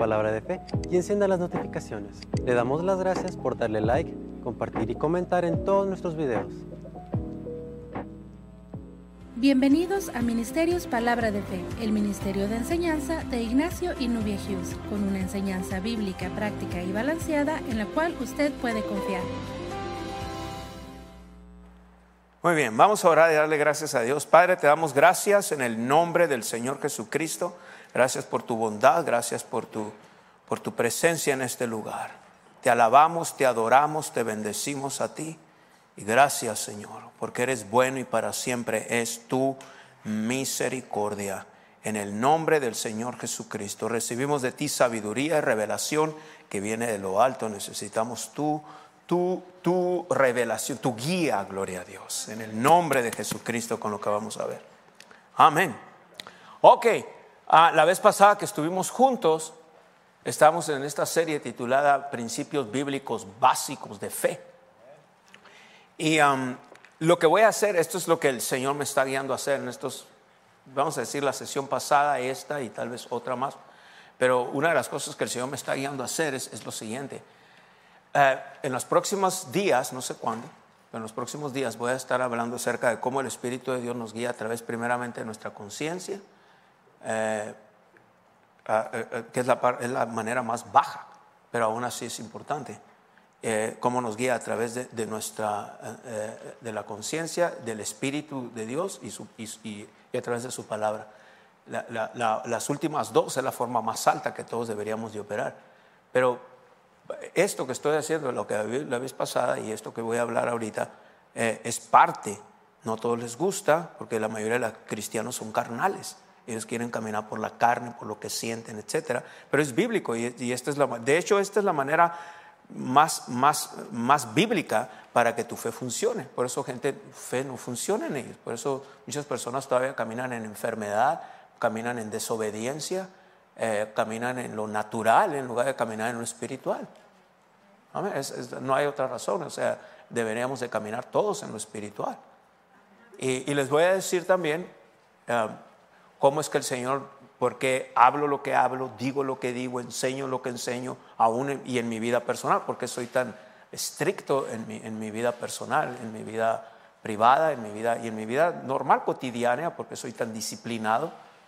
palabra de fe y encienda las notificaciones. Le damos las gracias por darle like, compartir y comentar en todos nuestros videos. Bienvenidos a Ministerios Palabra de Fe, el ministerio de enseñanza de Ignacio y Nubia Hughes, con una enseñanza bíblica, práctica y balanceada en la cual usted puede confiar. Muy bien, vamos a orar y darle gracias a Dios. Padre, te damos gracias en el nombre del Señor Jesucristo. Gracias por tu bondad, gracias por tu presencia en este lugar. Te alabamos, te adoramos, te bendecimos a ti. Y gracias, Señor, porque eres bueno y para siempre es tu misericordia. En el nombre del Señor Jesucristo recibimos de ti sabiduría y revelación que viene de lo alto. Necesitamos tu revelación, tu guía, gloria a Dios. En el nombre de Jesucristo con lo que vamos a ver. Amén. Ok, la vez pasada que estuvimos juntos, estábamos en esta serie titulada Principios Bíblicos Básicos de Fe. Y lo que voy a hacer, esto es lo que el Señor me está guiando a hacer en estos, vamos a decir la sesión pasada, esta y tal vez otra más. Pero una de las cosas que el Señor me está guiando a hacer es lo siguiente. En los próximos días, no sé cuándo, pero en los próximos días voy a estar hablando acerca de cómo el Espíritu de Dios nos guía a través primeramente de nuestra conciencia, que es la manera más baja, pero aún así es importante. Cómo nos guía a través de la conciencia, del Espíritu de Dios y a través de su palabra. Las últimas dos es la forma más alta que todos deberíamos de operar. Pero esto que estoy haciendo, lo que la vez pasada y esto que voy a hablar ahorita, es parte. No a todos les gusta, porque la mayoría de los cristianos son carnales. Ellos quieren caminar por la carne, por lo que sienten, etc. Pero es bíblico y esta es la manera más bíblica para que tu fe funcione. Por eso fe no funciona en ellos. Por eso muchas personas todavía caminan en enfermedad, caminan en desobediencia, caminan en lo natural en lugar de caminar en lo espiritual. No hay otra razón. O sea, deberíamos de caminar todos en lo espiritual. Y les voy a decir también cómo es que el Señor, porque hablo lo que hablo, digo lo que digo, enseño lo que enseño, aún y en mi vida personal, porque soy tan estricto en mi vida personal, en mi vida privada, en mi vida normal, cotidiana, porque soy tan disciplinado.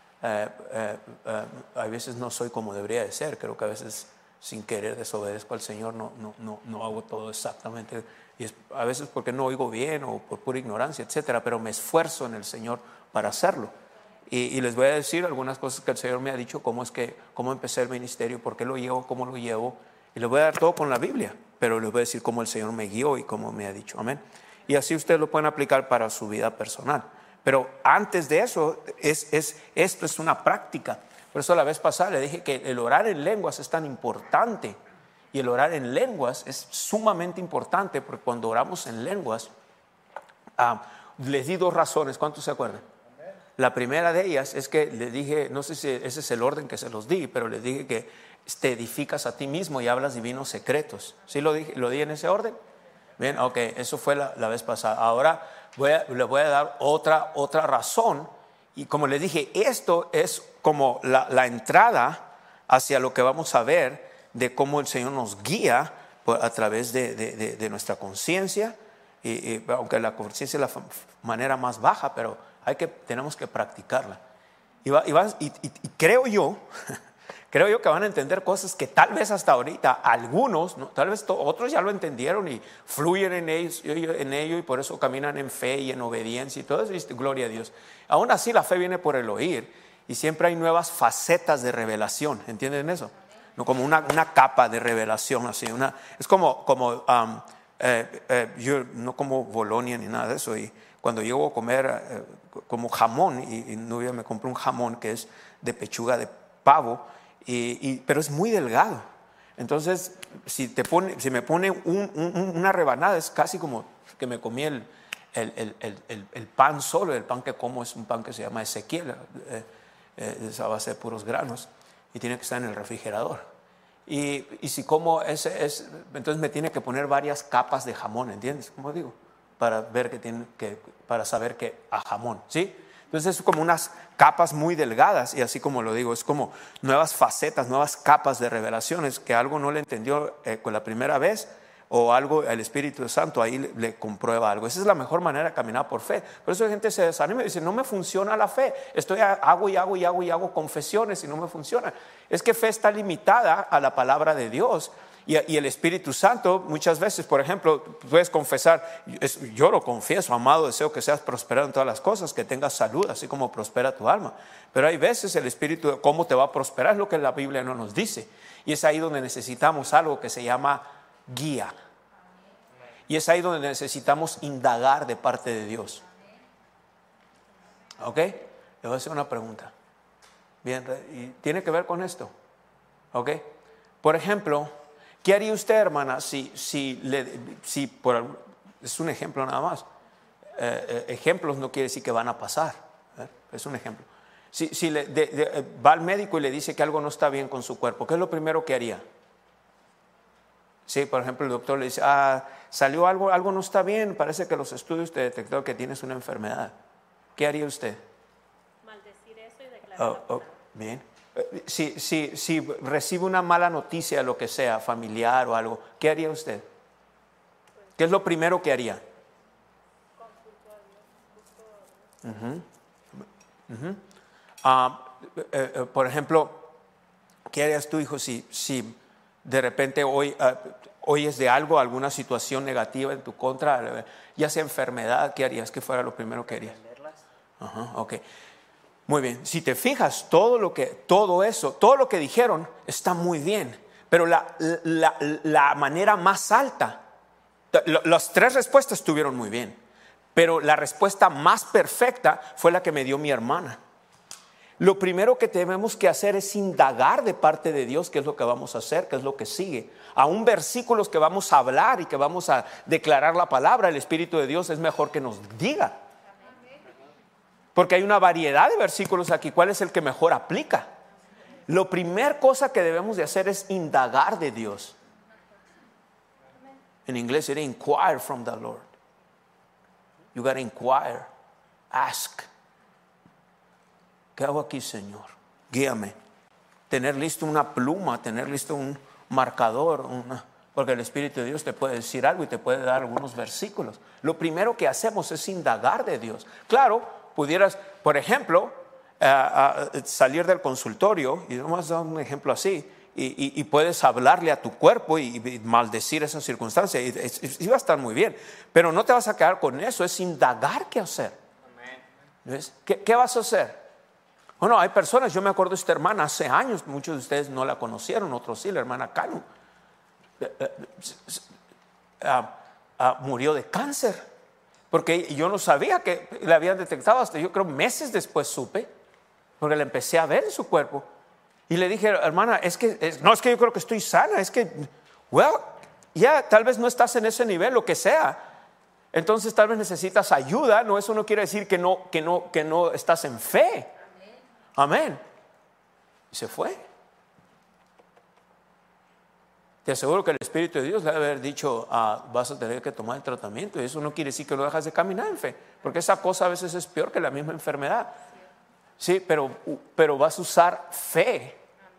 A veces no soy como debería de ser. Creo que a veces sin querer desobedezco al Señor, no hago todo exactamente, y es a veces porque no oigo bien o por pura ignorancia, etcétera, pero me esfuerzo en el Señor para hacerlo. Y les voy a decir algunas cosas que el Señor me ha dicho, cómo empecé el ministerio, por qué lo llevo, cómo lo llevo. Y les voy a dar todo con la Biblia, pero les voy a decir cómo el Señor me guió y cómo me ha dicho. Amén. Y así ustedes lo pueden aplicar para su vida personal. Pero antes de eso, esto es una práctica. Por eso la vez pasada le dije que el orar en lenguas es tan importante. Y el orar en lenguas es sumamente importante, porque cuando oramos en lenguas, les di dos razones. ¿Cuántos se acuerdan? La primera de ellas es que les dije, no sé si ese es el orden que se los di, pero les dije que te edificas a ti mismo y hablas divinos secretos. ¿Sí lo di en ese orden? Bien, ok, eso fue la vez pasada. Ahora les voy a dar otra razón. Y como les dije, esto es como la entrada hacia lo que vamos a ver de cómo el Señor nos guía a través de nuestra conciencia. Y aunque la conciencia es la manera más baja, pero tenemos que practicarla. Y creo yo que van a entender cosas que tal vez hasta ahorita algunos, ¿no? Tal vez otros ya lo entendieron y fluyen en ello y por eso caminan en fe y en obediencia y todo eso, y gloria a Dios. Aún así la fe viene por el oír y siempre hay nuevas facetas de revelación. ¿Entienden eso? No, como una capa de revelación así. Es como yo no como Bolonia ni nada de eso, y cuando llego a comer como jamón, y Nubia me compró un jamón que es de pechuga de pavo, pero es muy delgado. Entonces si me pone una rebanada, es casi como que me comí el pan solo. El pan que como es un pan que se llama Ezequiel, es a base de puros granos y tiene que estar en el refrigerador. Y si como entonces me tiene que poner varias capas de jamón, ¿entiendes? Como digo, para ver para saber que a jamón, ¿sí? Entonces es como unas capas muy delgadas, y así como lo digo, es como nuevas facetas, nuevas capas de revelaciones, que algo no le entendió con la primera vez, o algo, el Espíritu Santo ahí le comprueba algo. Esa es la mejor manera de caminar por fe. Por eso la gente se desanima y dice, no me funciona la fe, hago confesiones y no me funciona. Es que fe está limitada a la palabra de Dios. Y el Espíritu Santo muchas veces, por ejemplo, puedes confesar, yo lo confieso, amado, deseo que seas prosperado en todas las cosas, que tengas salud, así como prospera tu alma. Pero hay veces el Espíritu, ¿cómo te va a prosperar? Es lo que la Biblia no nos dice. Y es ahí donde necesitamos algo que se llama guía. Y es ahí donde necesitamos indagar de parte de Dios. ¿Ok? Le voy a hacer una pregunta. Bien, y tiene que ver con esto. ¿Ok? Por ejemplo, ¿qué haría usted, hermana, si es un ejemplo nada más? Ejemplos no quiere decir que van a pasar. Es un ejemplo. Si va al médico y le dice que algo no está bien con su cuerpo, ¿qué es lo primero que haría? Sí, por ejemplo, el doctor le dice, salió algo no está bien, parece que los estudios te detectaron que tienes una enfermedad. ¿Qué haría usted? Maldecir eso y declarar. Bien. Si recibe una mala noticia, lo que sea, familiar o algo, ¿qué haría usted? ¿Qué es lo primero que haría? Por ejemplo, ¿qué harías tú, hijo, si de repente oyes de algo, alguna situación negativa en tu contra, ya sea enfermedad? ¿Qué harías? ¿Qué fuera lo primero que harías? Ok. Muy bien, si te fijas, todo lo que dijeron está muy bien, pero la manera más alta, las tres respuestas estuvieron muy bien, pero la respuesta más perfecta fue la que me dio mi hermana. Lo primero que tenemos que hacer es indagar de parte de Dios qué es lo que vamos a hacer, qué es lo que sigue. Aún versículos que vamos a hablar y que vamos a declarar la palabra, el Espíritu de Dios es mejor que nos diga. Porque hay una variedad de versículos aquí. ¿Cuál es el que mejor aplica? La primera cosa que debemos de hacer es indagar de Dios. En inglés sería inquire from the Lord. You got to inquire. Ask. ¿Qué hago aquí, Señor? Guíame. Tener listo una pluma, tener listo un marcador, porque el Espíritu de Dios te puede decir algo y te puede dar algunos versículos. Lo primero que hacemos es indagar de Dios. Claro, pudieras, por ejemplo, salir del consultorio, y vamos a dar un ejemplo así, y puedes hablarle a tu cuerpo y maldecir esa circunstancia, y va a estar muy bien, pero no te vas a quedar con eso, es indagar qué hacer. ¿Ves? ¿Qué vas a hacer? Bueno, hay personas, yo me acuerdo de esta hermana hace años, muchos de ustedes no la conocieron, otros sí, la hermana Cano, murió de cáncer. Porque yo no sabía que la habían detectado, hasta yo creo meses después supe, porque la empecé a ver en su cuerpo. Y le dije, hermana, es que yo creo que estoy sana, es que, tal vez no estás en ese nivel, lo que sea. Entonces tal vez necesitas ayuda, no, eso no quiere decir que no estás en fe. Amén. Y se fue. Te aseguro que el Espíritu de Dios le debe haber dicho, vas a tener que tomar el tratamiento. Y eso no quiere decir que lo dejas de caminar en fe, porque esa cosa a veces es peor que la misma enfermedad. Sí, pero vas a usar fe.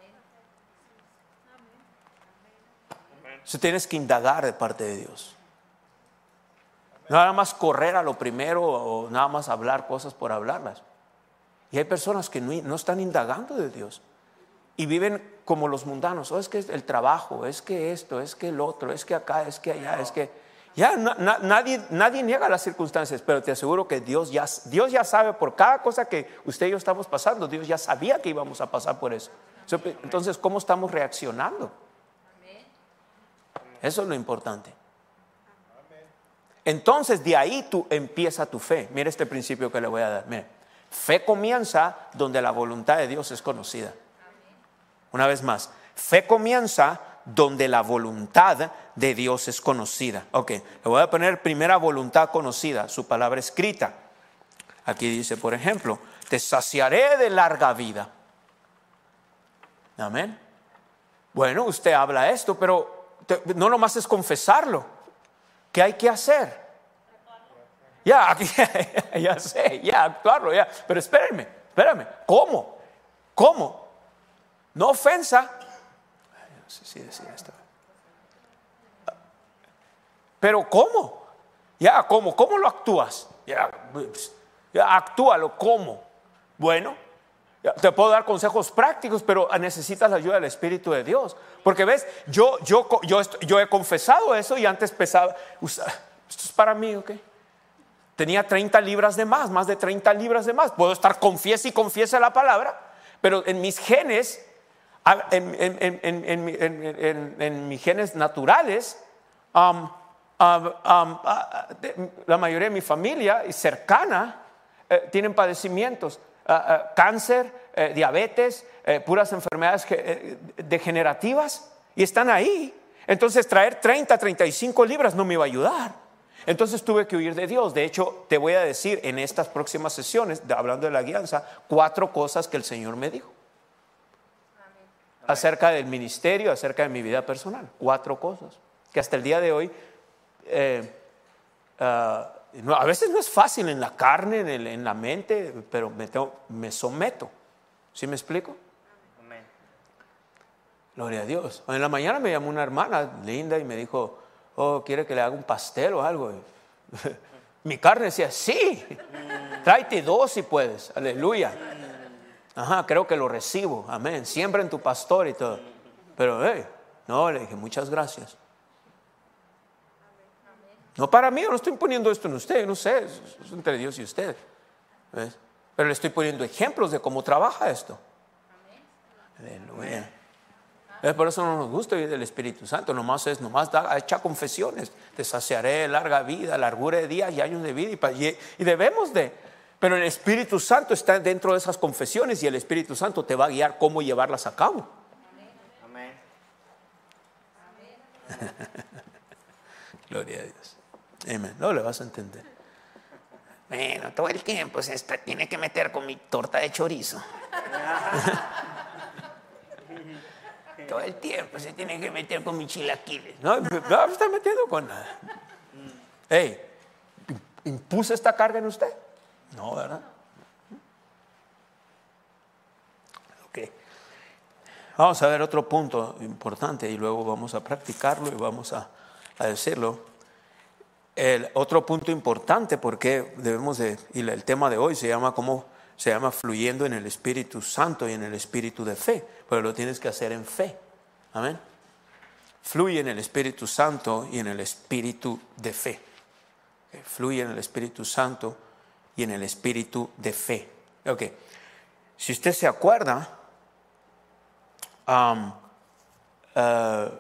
Entonces tienes que indagar de parte de Dios. Nada más correr a lo primero o nada más hablar cosas por hablarlas. Y hay personas que no están indagando de Dios y viven como los mundanos. Es que el trabajo, es que esto, es que el otro, es que acá, es que allá, es que... Nadie niega las circunstancias, pero te aseguro que Dios ya sabe por cada cosa que usted y yo estamos pasando. Dios ya sabía que íbamos a pasar por eso. Entonces, ¿cómo estamos reaccionando? Eso es lo importante. Entonces, de ahí empieza tu fe. Mira este principio que le voy a dar. Mira, fe comienza donde la voluntad de Dios es conocida. Una vez más, fe comienza donde la voluntad de Dios es conocida. Ok, le voy a poner primera voluntad conocida, su palabra escrita. Aquí dice, por ejemplo, te saciaré de larga vida. Amén. Bueno, usted habla esto, pero no nomás es confesarlo. ¿Qué hay que hacer? Ya, aquí, ya sé, ya, actuarlo, ya. Pero espérame. ¿Cómo? No ofensa. No sé si decir esto. Pero ¿cómo? Ya, ¿cómo lo actúas? Ya, actúalo, ¿cómo? Bueno, te puedo dar consejos prácticos, pero necesitas la ayuda del Espíritu de Dios. Porque ves, yo he confesado eso y antes pesaba. Esto es para mí, ¿ok? Tenía 30 libras de más de 30 libras de más. Puedo estar confiese la palabra, pero en mis genes, en mis genes naturales, la mayoría de mi familia cercana tienen padecimientos, cáncer, diabetes, puras enfermedades degenerativas, y están ahí. Entonces traer 35 libras no me iba a ayudar. Entonces tuve que huir de Dios. De hecho, te voy a decir en estas próximas sesiones, hablando de la guianza, 4 cosas que el Señor me dijo. Amén. Acerca del ministerio, acerca de mi vida personal. 4 cosas que hasta el día de hoy a veces no es fácil en la carne, en la mente, pero me someto. ¿Sí me explico? Amén. Gloria a Dios. En la mañana me llamó una hermana linda y me dijo, ¿quiere que le haga un pastel o algo? Mi carne decía, sí, tráete 2 si puedes, aleluya. Ajá, creo que lo recibo, amén, siembra en tu pastor y todo. Pero no, le dije, muchas gracias. No para mí, yo no estoy poniendo esto en usted, yo no sé, es entre Dios y usted. ¿Ves? Pero le estoy poniendo ejemplos de cómo trabaja esto. Aleluya. Por eso no nos gusta vivir del Espíritu Santo, nomás echa confesiones, te saciaré larga vida, largura de días y años de vida, y debemos de, pero el Espíritu Santo está dentro de esas confesiones y el Espíritu Santo te va a guiar cómo llevarlas a cabo. Amén. Gloria a Dios. Amén. No le vas a entender. Bueno, todo el tiempo se tiene que meter con mi torta de chorizo. Todo el tiempo se tiene que meter con mis chilaquiles. No me está metiendo con nada. ¿Impuse esta carga en usted? No, ¿verdad? Ok. Vamos a ver otro punto importante y luego vamos a practicarlo y vamos a decirlo. El otro punto importante, porque debemos de, y el tema de hoy se llama fluyendo en el Espíritu Santo y en el Espíritu de fe, pero lo tienes que hacer en fe. Amén. Fluye en el Espíritu Santo y en el Espíritu de fe. Fluye en el Espíritu Santo y en el Espíritu de fe. Ok. Si usted se acuerda, en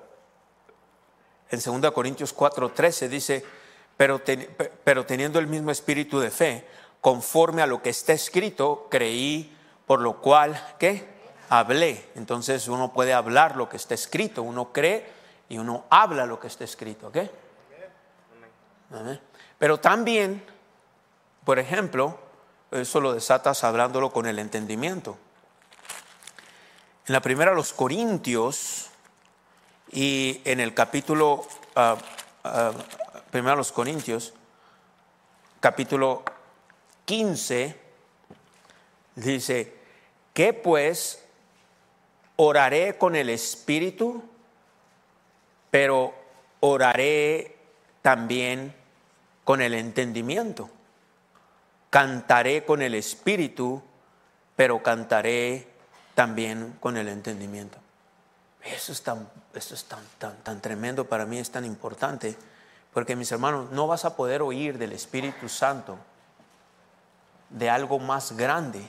2 Corintios 4:13 dice, pero teniendo el mismo espíritu de fe, conforme a lo que está escrito, creí, por lo cual, ¿qué? Hablé. Entonces uno puede hablar lo que está escrito, uno cree y uno habla lo que está escrito, ¿ok? Amén. Pero también, por ejemplo, eso lo desatas hablándolo con el entendimiento. En la primera los Corintios y en el capítulo primero los Corintios capítulo 15 dice, ¿qué pues? Oraré con el Espíritu, pero oraré también con el entendimiento. Cantaré con el Espíritu, pero cantaré también con el entendimiento. Eso es tan tremendo para mí, es tan importante, porque mis hermanos, no vas a poder oír del Espíritu Santo de algo más grande,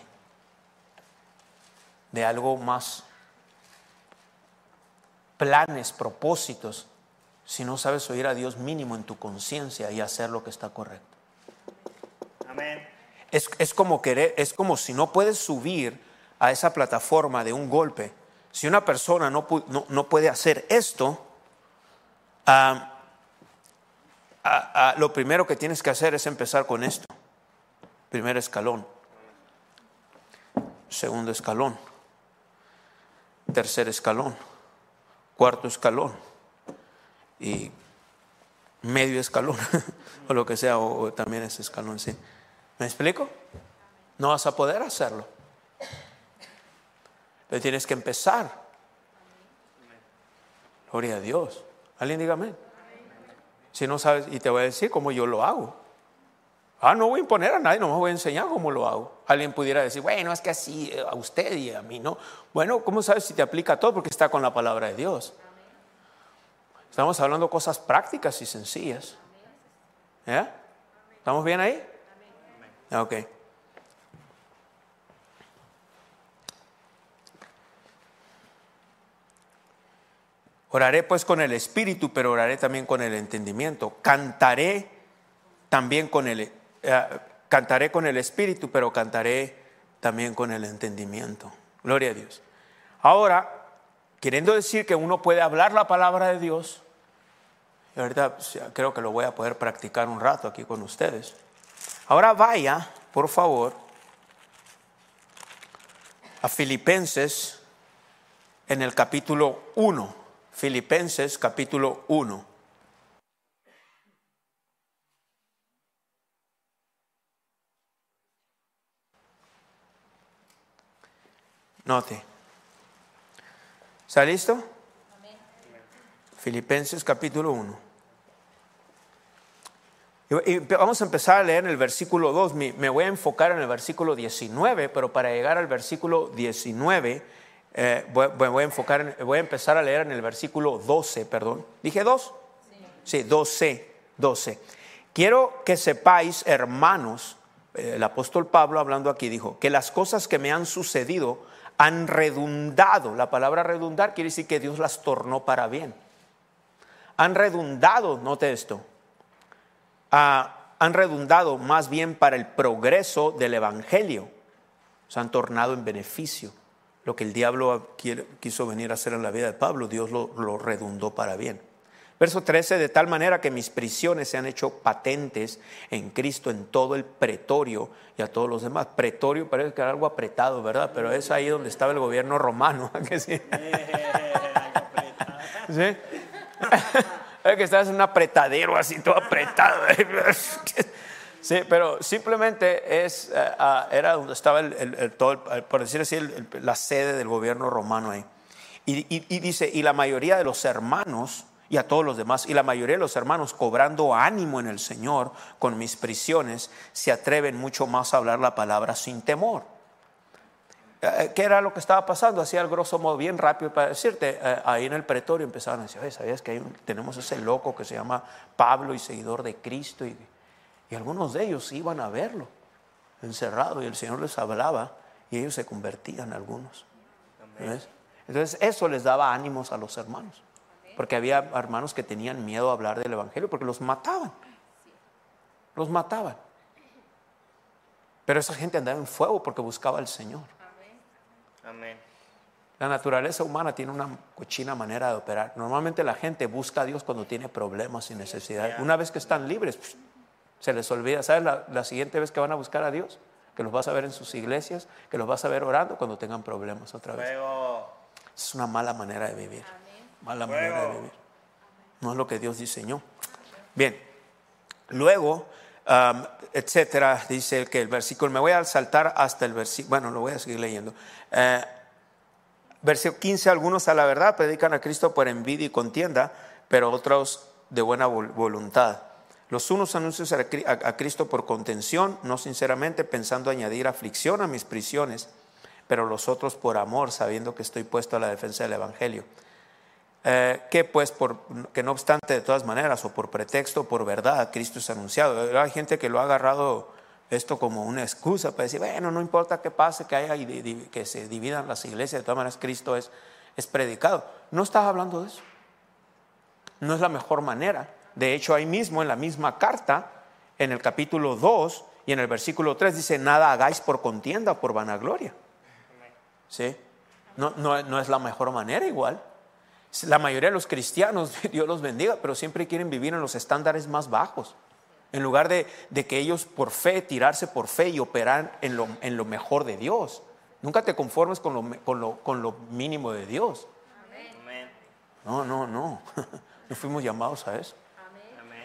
de algo más planes, propósitos, si no sabes oír a Dios mínimo en tu conciencia y hacer lo que está correcto. Amén. Es como si no puedes subir a esa plataforma de un golpe. Si una persona no puede hacer esto, lo primero que tienes que hacer es empezar con esto. Primer escalón, segundo escalón, tercer escalón, cuarto escalón y medio escalón o lo que sea, o también ese escalón, ¿sí? ¿Me explico? No vas a poder hacerlo. Pero tienes que empezar. Gloria a Dios. ¿Alguien diga amén? Si no sabes, y te voy a decir cómo yo lo hago. No voy a imponer a nadie, no me voy a enseñar cómo lo hago. Alguien pudiera decir, bueno, es que así a usted y a mí no. Bueno, ¿cómo sabes si te aplica a todo? Porque está con la palabra de Dios. Estamos hablando de cosas prácticas y sencillas. ¿Ya? ¿Estamos bien ahí? Ok. Oraré pues con el espíritu, pero oraré también con el entendimiento. Cantaré también cantaré con el espíritu, pero cantaré también con el entendimiento. Gloria a Dios. Ahora, queriendo decir que uno puede hablar la palabra de Dios, y ahorita creo que lo voy a poder practicar un rato aquí con ustedes. Ahora vaya, por favor, a Filipenses en el capítulo 1. Filipenses capítulo 1. Note. ¿Está listo? Amén. Filipenses capítulo 1. Y vamos a empezar a leer en el versículo 2. Me voy a enfocar en el versículo 19, pero para llegar al versículo 19, voy a empezar a leer en el versículo 12, perdón. ¿Dije 2? Sí, 12. Quiero que sepáis, hermanos, el apóstol Pablo hablando aquí dijo, que las cosas que me han sucedido han redundado. La palabra redundar quiere decir que Dios las tornó para bien. Han redundado, note esto, han redundado más bien para el progreso del evangelio. Se han tornado en beneficio. Lo que el diablo quiso venir a hacer en la vida de Pablo, Dios lo redundó para bien. Verso 13, de tal manera que mis prisiones se han hecho patentes en Cristo en todo el pretorio y a todos los demás. Pretorio parece que era algo apretado, ¿verdad? Pero es ahí donde estaba el gobierno romano. ¿Sí? ¿Sí? Es que estás en un apretadero así, todo apretado. Sí, pero simplemente era donde estaba por decir así, la sede del gobierno romano ahí. Y dice, y la mayoría de los hermanos, y a todos los demás, y la mayoría de los hermanos, cobrando ánimo en el Señor con mis prisiones, se atreven mucho más a hablar la palabra sin temor. ¿Qué era lo que estaba pasando? Así al grosso modo, bien rápido para decirte, ahí en el pretorio empezaron a decir, oye, ¿sabías que tenemos ese loco que se llama Pablo y seguidor de Cristo? Y algunos de ellos iban a verlo encerrado y el Señor les hablaba y ellos se convertían algunos. ¿Ves? Entonces eso les daba ánimos a los hermanos, porque había hermanos que tenían miedo a hablar del evangelio porque los mataban. Pero esa gente andaba en fuego porque buscaba al Señor. Amén. La naturaleza humana tiene una cochina manera de operar. Normalmente la gente busca a Dios cuando tiene problemas y necesidades. Una vez que están libres, se les olvida. ¿Sabes la siguiente vez que van a buscar a Dios? Que los vas a ver en sus iglesias, que los vas a ver orando cuando tengan problemas otra vez. Es una mala manera de vivir. Mala manera de vivir. No es lo que Dios diseñó. Bien, luego, etcétera, dice que el versículo, me voy a saltar hasta el versículo, bueno, lo voy a seguir leyendo. Versículo 15, algunos a la verdad predican a Cristo por envidia y contienda, pero otros de buena voluntad. Los unos anuncian a Cristo por contención, no sinceramente, pensando añadir aflicción a mis prisiones, pero los otros por amor, sabiendo que estoy puesto a la defensa del evangelio. Que pues, que no obstante, de todas maneras, o por pretexto o por verdad, Cristo es anunciado. Hay gente que lo ha agarrado esto como una excusa para decir, bueno, no importa qué pase, que haya que se dividan las iglesias, de todas maneras Cristo es predicado. No estás hablando de eso. No es la mejor manera. De hecho, ahí mismo, en la misma carta, en el capítulo 2 y en el versículo 3, dice, nada hagáis por contienda o por vanagloria. ¿Sí? No es la mejor manera igual. La mayoría de los cristianos, Dios los bendiga, pero siempre quieren vivir en los estándares más bajos. En lugar de que ellos por fe, tirarse por fe y operar en lo mejor de Dios. Nunca te conformes con lo mínimo de Dios. Amén. No. No fuimos llamados a eso. Amén.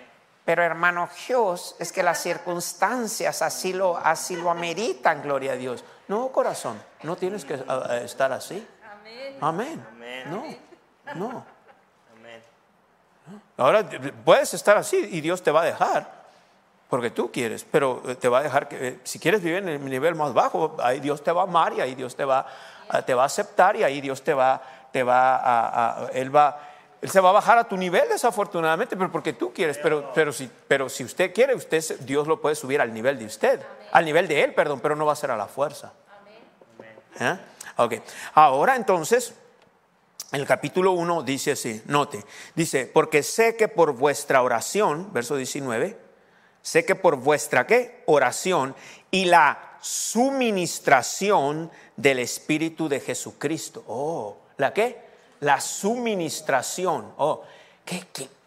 Pero hermano Hughes, es que las circunstancias así lo ameritan, gloria a Dios. No, corazón, no tienes que estar así. Amén. No. Amén. Ahora puedes estar así y Dios te va a dejar porque tú quieres, pero te va a dejar que si quieres vivir en el nivel más bajo, ahí Dios te va a amar y ahí Dios te va a aceptar y ahí Dios Él se va a bajar a tu nivel desafortunadamente, pero porque tú quieres, pero si usted quiere, Dios lo puede subir al nivel de usted, al nivel de Él, perdón, pero no va a ser a la fuerza. ¿Eh? Okay. Ahora entonces, el capítulo 1 dice así, note, dice, porque sé que por vuestra oración, verso 19, sé que por vuestra ¿qué? Oración y la suministración del Espíritu de Jesucristo. Oh, ¿la qué? La suministración. Oh, ¿qué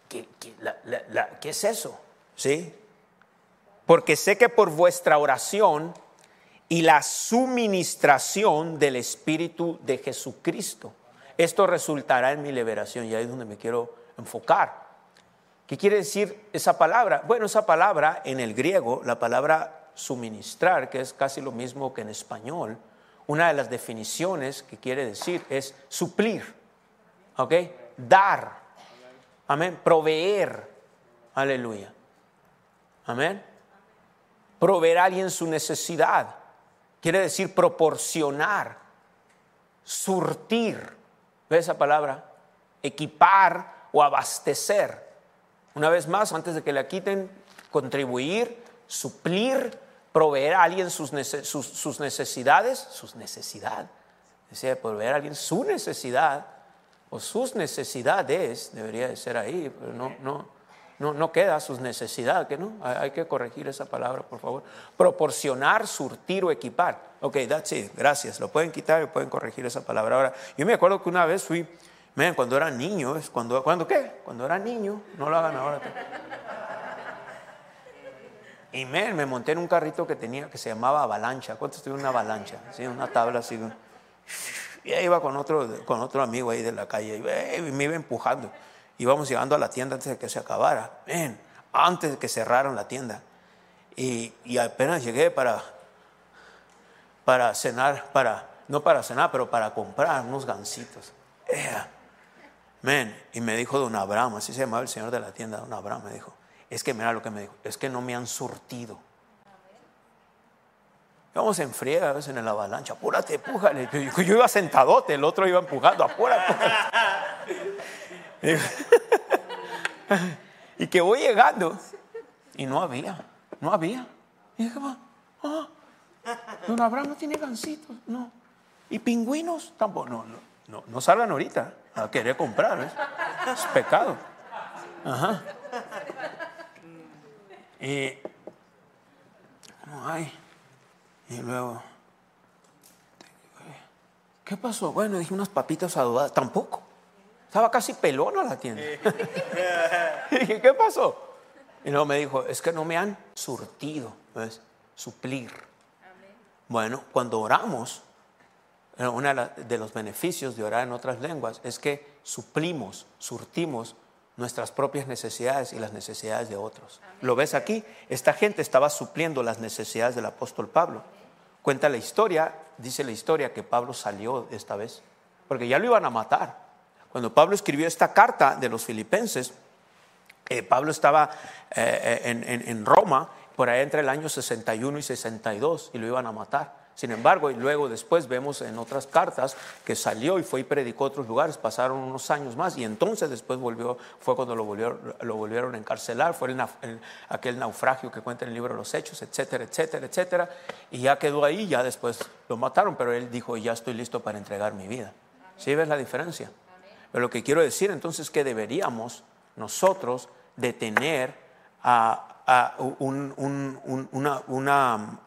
es eso? ¿Sí? Porque sé que por vuestra oración y la suministración del Espíritu de Jesucristo, esto resultará en mi liberación. Y ahí es donde me quiero enfocar. ¿Qué quiere decir esa palabra? Bueno, esa palabra en el griego, la palabra suministrar, que es casi lo mismo que en español, una de las definiciones que quiere decir es suplir, ¿ok? Dar, amén, proveer, aleluya, amén. Proveer a alguien su necesidad, quiere decir proporcionar, surtir, ¿ves esa palabra? Equipar o abastecer. Una vez más, antes de que la quiten, contribuir, suplir, proveer a alguien sus necesidades, decía, proveer a alguien su necesidad o sus necesidades, debería de ser ahí, pero no queda sus necesidades, que no, hay que corregir esa palabra, por favor. Proporcionar, surtir o equipar. Ok, that's it, gracias, lo pueden quitar y pueden corregir esa palabra. Ahora, yo me acuerdo que una vez fui, cuando era niño, cuando era niño, no lo hagan ahora. Y me monté en un carrito que se llamaba avalancha. ¿Cuántos tuvieron una avalancha? ¿Sí? Una tabla así. Y ahí iba con otro amigo ahí de la calle. Y me iba empujando. Íbamos llegando a la tienda antes de que se acabara. Antes de que cerraran la tienda. Y apenas llegué para cenar, no para cenar, pero para comprar unos gansitos. Y me dijo don Abraham, así se llamaba el señor de la tienda, don Abraham, me dijo, es que mira lo que me dijo, es que no me han surtido. Vamos en friega a veces en la avalancha, apúrate, empújale. Yo iba sentadote, el otro iba empujando, apúrate. Y que voy llegando y no había. Y dije, don Abraham no tiene gansitos, no. Y pingüinos tampoco, no salgan ahorita a querer comprar, ¿ves? Es pecado. Ajá. Y no hay. Y luego, ¿qué pasó? Bueno, dije unas papitas adobadas, tampoco. Estaba casi pelona la tienda. Y dije, ¿qué pasó? Y luego me dijo, es que no me han surtido, ¿ves? Suplir. Amén. Bueno, cuando oramos, uno de los beneficios de orar en otras lenguas es que surtimos nuestras propias necesidades y las necesidades de otros. Amén. ¿Lo ves aquí? Esta gente estaba supliendo las necesidades del apóstol Pablo. Cuenta la historia, dice la historia que Pablo salió esta vez, porque ya lo iban a matar. Cuando Pablo escribió esta carta de los filipenses, Pablo estaba en Roma, por ahí entre el año 61 y 62, y lo iban a matar. Sin embargo, y luego después vemos en otras cartas que salió y fue y predicó a otros lugares, pasaron unos años más y entonces después fue cuando lo volvieron a encarcelar, fue aquel naufragio que cuenta en el libro de los Hechos, etcétera, etcétera, etcétera, y ya quedó ahí, ya después lo mataron, pero él dijo, ya estoy listo para entregar mi vida. ¿Sí ves la diferencia? Pero lo que quiero decir entonces es que deberíamos nosotros de tener una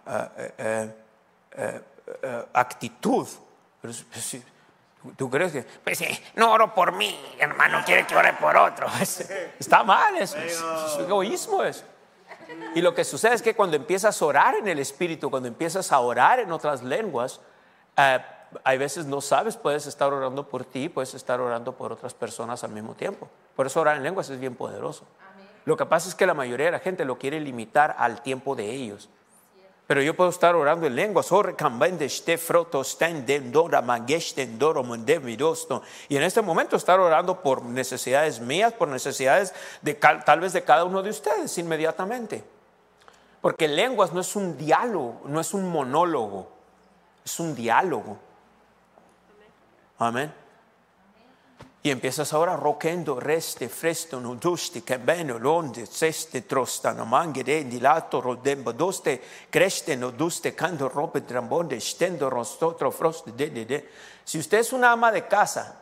actitud. Pero, ¿tú crees que pues, no oro por mí, hermano, quiere que ore por otro? Está mal, es egoísmo eso. Y lo que sucede es que cuando empiezas a orar en el Espíritu, cuando empiezas a orar en otras lenguas, hay veces no sabes, puedes estar orando por ti, puedes estar orando por otras personas al mismo tiempo. Por eso orar en lenguas es bien poderoso. Amén. Lo que pasa es que la mayoría de la gente lo quiere limitar al tiempo de ellos. Pero yo puedo estar orando en lenguas. Y en este momento estar orando por necesidades mías, por necesidades tal vez de cada uno de ustedes inmediatamente. Porque lenguas no es un diálogo, no es un monólogo, es un diálogo. Amén. Y empiezas ahora roquendo reste fresto no duste che bene londe seste trostano mangere di lato rodembo doste creste no duste cando rope trambonde stendo rostotro frost de. Si usted es una ama de casa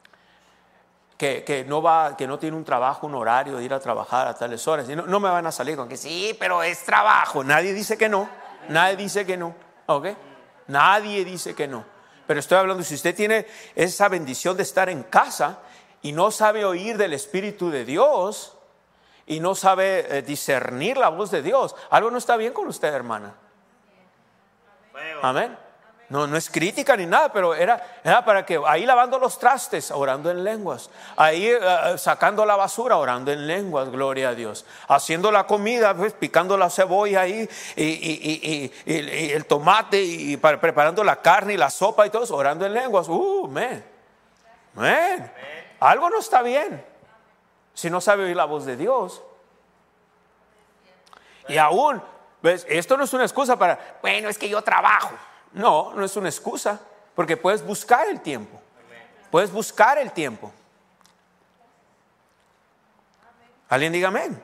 que no tiene un trabajo, un horario de ir a trabajar a tales horas, y no me van a salir con que sí, pero es trabajo. Nadie dice que no. Nadie dice que no. ¿Ok? Nadie dice que no. Pero estoy hablando, si usted tiene esa bendición de estar en casa y no sabe oír del Espíritu de Dios y no sabe discernir la voz de Dios, algo no está bien con usted, hermana. Amén. No es crítica ni nada, pero era para que ahí lavando los trastes, orando en lenguas. Ahí sacando la basura, orando en lenguas, gloria a Dios. Haciendo la comida, pues, picando la cebolla ahí y el tomate y preparando la carne y la sopa y todo eso, orando en lenguas. Man. Algo no está bien si no sabe oír la voz de Dios. Y aún, ¿ves? Esto no es una excusa para, bueno, es que yo trabajo. No es una excusa, porque puedes buscar el tiempo. Puedes buscar el tiempo. Alguien diga amén.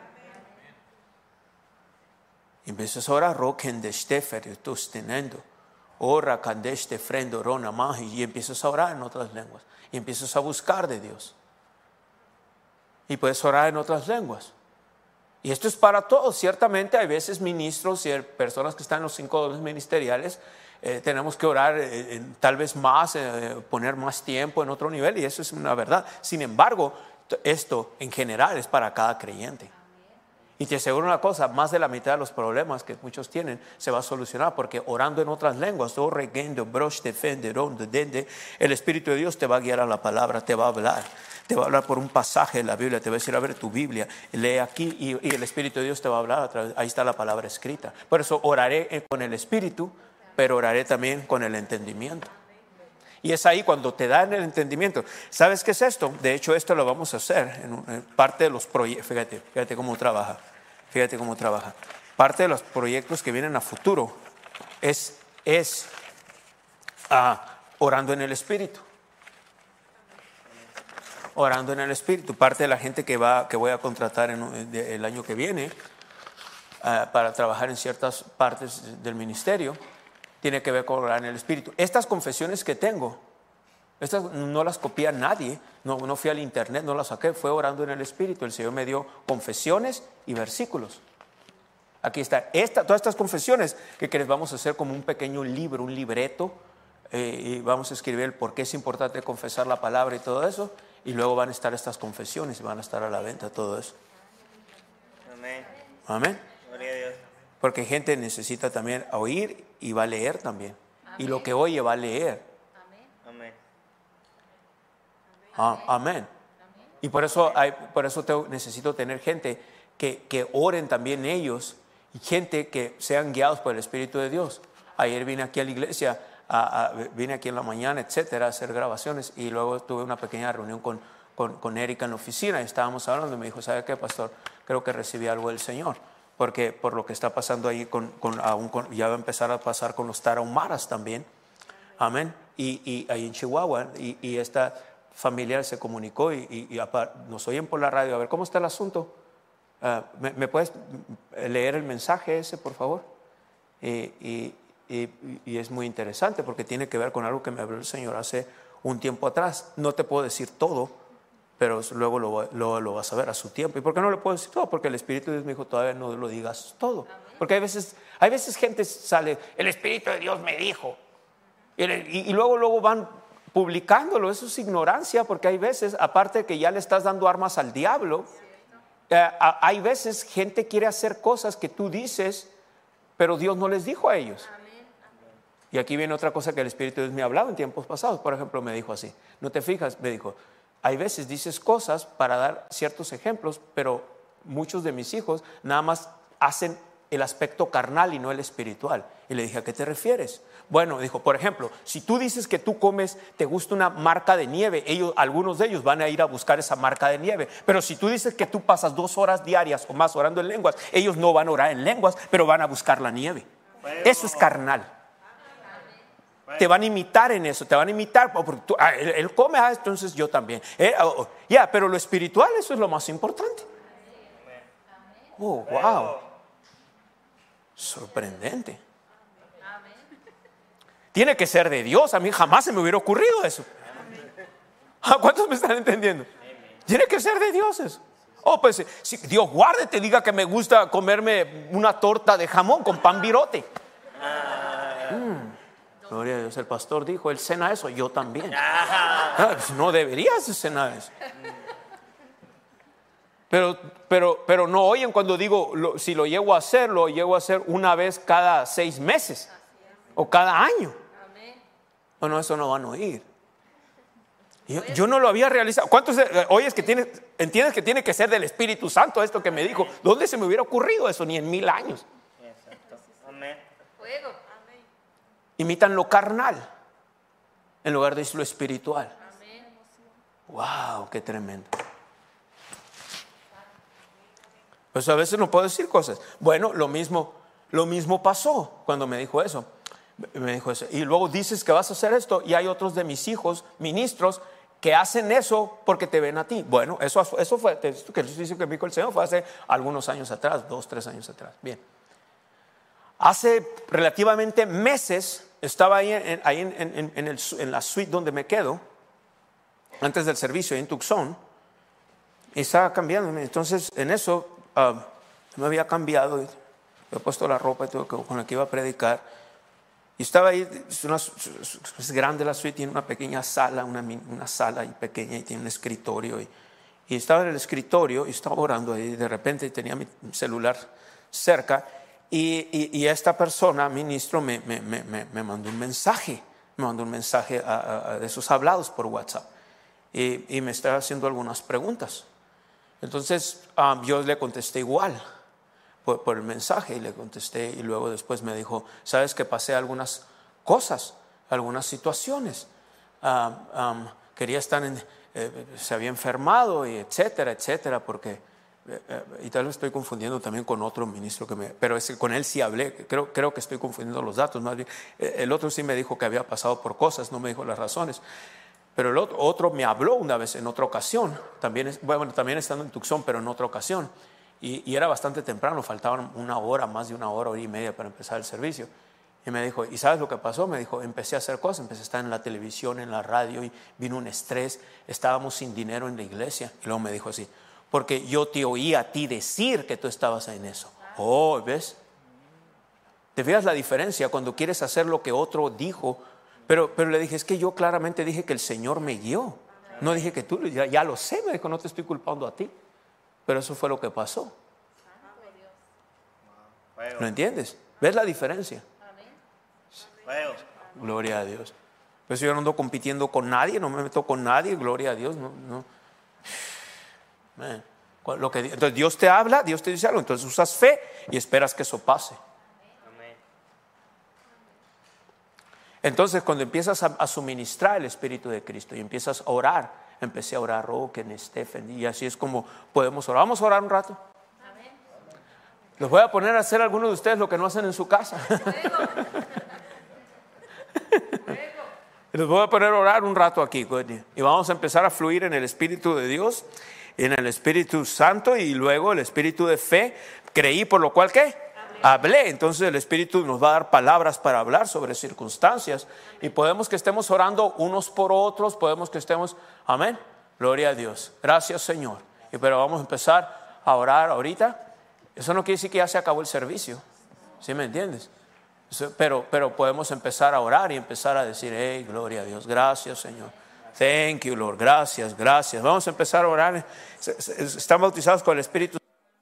Y empiezas ahora roken de stefer tus tenendo ora candeste frendo rona magi, y empiezas a orar en otras lenguas y empiezas a buscar de Dios y puedes orar en otras lenguas. Y esto es para todos. Ciertamente hay veces ministros y personas que están en los 5 dones ministeriales. Tenemos que orar tal vez más, poner más tiempo en otro nivel, y eso es una verdad. Sin embargo, esto en general es para cada creyente. Y te aseguro una cosa, más de la mitad de los problemas que muchos tienen se va a solucionar porque orando en otras lenguas, el Espíritu de Dios te va a guiar a la palabra, te va a hablar. Te va a hablar por un pasaje de la Biblia, te va a decir, a ver tu Biblia, lee aquí, y el Espíritu de Dios te va a hablar, ahí está la palabra escrita. Por eso oraré con el Espíritu, pero oraré también con el entendimiento. Y es ahí cuando te dan el entendimiento. ¿Sabes qué es esto? De hecho, esto lo vamos a hacer en parte de los proyectos. Fíjate cómo trabaja. Fíjate cómo trabaja. Parte de los proyectos que vienen a futuro es orando en el Espíritu. Orando en el Espíritu. Parte de la gente que voy a contratar el año que viene para trabajar en ciertas partes del ministerio tiene que ver con orar en el Espíritu. Estas confesiones que tengo, estas no las copia nadie, no fui al internet, no las saqué, fue orando en el Espíritu. El Señor me dio confesiones y versículos. Aquí está, todas estas confesiones que les vamos a hacer como un pequeño libro, un libreto, y vamos a escribir el por qué es importante confesar la palabra y todo eso, y luego van a estar estas confesiones y van a estar a la venta todo eso. Amén. Amén. Gloria a Dios. Porque gente necesita también oír y va a leer también. Amén. Y lo que oye va a leer. Amén. Amén. Y por eso necesito tener gente que oren también ellos y gente que sean guiados por el Espíritu de Dios. Ayer vine aquí a la iglesia, vine aquí en la mañana, etcétera, a hacer grabaciones, y luego tuve una pequeña reunión con Erika en la oficina y estábamos hablando y me dijo, ¿sabe qué, pastor? Creo que recibí algo del Señor. Porque por lo que está pasando ahí ya va a empezar a pasar con los tarahumaras también. Amén. Y ahí en Chihuahua, y esta familiar se comunicó y nos oyen por la radio. A ver, ¿cómo está el asunto? ¿Me puedes leer el mensaje ese, por favor? Y es muy interesante porque tiene que ver con algo que me habló el Señor hace un tiempo atrás. No te puedo decir todo, pero luego lo vas a ver a su tiempo. ¿Y por qué no le puedo decir todo? Porque el Espíritu de Dios me dijo, todavía no lo digas todo. Porque hay veces gente sale, el Espíritu de Dios me dijo. Y luego van publicándolo. Eso es ignorancia, porque hay veces, aparte de que ya le estás dando armas al diablo, hay veces gente quiere hacer cosas que tú dices, pero Dios no les dijo a ellos. Y aquí viene otra cosa que el Espíritu de Dios me ha hablado en tiempos pasados. Por ejemplo, me dijo así, ¿no te fijas? Me dijo, hay veces dices cosas para dar ciertos ejemplos, pero muchos de mis hijos nada más hacen el aspecto carnal y no el espiritual. Y le dije, ¿a qué te refieres? Bueno, dijo, por ejemplo, si tú dices que tú comes, te gusta una marca de nieve, algunos de ellos van a ir a buscar esa marca de nieve. Pero si tú dices que tú pasas 2 horas diarias o más orando en lenguas, ellos no van a orar en lenguas, pero van a buscar la nieve. Eso es carnal. Te van a imitar en eso, te van a imitar. Porque él come, entonces yo también. Pero lo espiritual, eso es lo más importante. Oh, wow. Sorprendente. Tiene que ser de Dios. A mí jamás se me hubiera ocurrido eso. ¿Cuántos me están entendiendo? Tiene que ser de Dios eso. Pues si Dios guarde, te diga que me gusta comerme una torta de jamón con pan birote. Gloria a Dios. El pastor dijo, él cena eso, yo también. No deberías cenar eso. Pero no oyen cuando digo, si lo llego a hacer una vez cada 6 meses o cada año. No, eso no van a oír. Yo no lo había realizado. ¿Cuántos oyes que entiendes que tiene que ser del Espíritu Santo esto que me dijo? ¿Dónde se me hubiera ocurrido eso? Ni en 1000 años. Amén. Imitan lo carnal en lugar de lo espiritual. Wow, qué tremendo. Pues a veces no puedo decir cosas. Bueno, lo mismo pasó cuando me dijo eso. Y luego dices que vas a hacer esto, y hay otros de mis hijos, ministros, que hacen eso porque te ven a ti. Bueno, eso fue, que dice que me dijo el Señor, fue hace algunos años atrás, 2, 3 años atrás. Bien. Hace relativamente meses estaba ahí en la suite donde me quedo, antes del servicio, ahí en Tucson, y estaba cambiando. Entonces, en eso, me había cambiado, había puesto la ropa y todo con la que iba a predicar. Y estaba ahí, es grande la suite, tiene una pequeña sala, una sala ahí pequeña, y tiene un escritorio. Y estaba en el escritorio y estaba orando ahí. De repente tenía mi celular cerca, y esta persona, ministro, me mandó un mensaje. Me mandó un mensaje de esos hablados por WhatsApp. Y me estaba haciendo algunas preguntas. Entonces yo le contesté igual por el mensaje, y le contesté, y luego después me dijo, sabes que pasé algunas cosas, algunas situaciones, quería estar se había enfermado, y etcétera, porque y tal vez estoy confundiendo también con otro ministro pero con él sí hablé. Creo que estoy confundiendo los datos más bien. El otro sí me dijo que había pasado por cosas, no me dijo las razones. Pero el otro me habló una vez en otra ocasión, también estando en Tucson, pero en otra ocasión. Y era bastante temprano, faltaban 1 hora, más de 1 hora, 1 hora y media para empezar el servicio. Y me dijo, ¿y sabes lo que pasó? Me dijo, empecé a hacer cosas, empecé a estar en la televisión, en la radio, y vino un estrés, estábamos sin dinero en la iglesia. Y luego me dijo así, porque yo te oí a ti decir que tú estabas en eso. Oh, ¿ves? ¿Te fijas la diferencia cuando quieres hacer lo que otro dijo? Pero le dije, es que yo claramente dije que el Señor me guió. No dije que tú, ya lo sé, me dijo, no te estoy culpando a ti. Pero eso fue lo que pasó. ¿Lo entiendes? ¿Ves la diferencia? Gloria a Dios. Pues yo no ando compitiendo con nadie, no me meto con nadie, gloria a Dios. No. Entonces Dios te habla, Dios te dice algo, entonces usas fe y esperas que eso pase. Entonces cuando empiezas a suministrar el Espíritu de Cristo y empiezas a orar, empecé a orar, Ken, Stephen, y así es como podemos orar. Vamos a orar un rato. Les voy a poner a hacer a algunos de ustedes lo que no hacen en su casa. Les voy a poner a orar un rato aquí, y vamos a empezar a fluir en el Espíritu de Dios, en el Espíritu Santo, y luego el Espíritu de fe. Creí, por lo cual ¿qué? Hablé. Entonces el Espíritu nos va a dar palabras para hablar sobre circunstancias, y podemos que estemos orando unos por otros, podemos que estemos, amén, gloria a Dios, gracias Señor. Pero vamos a empezar a orar ahorita. Eso no quiere decir que ya se acabó el servicio, ¿sí me entiendes? Pero podemos empezar a orar y empezar a decir, hey, gloria a Dios, gracias Señor, thank you Lord, gracias. Vamos a empezar a orar. Están bautizados con el Espíritu.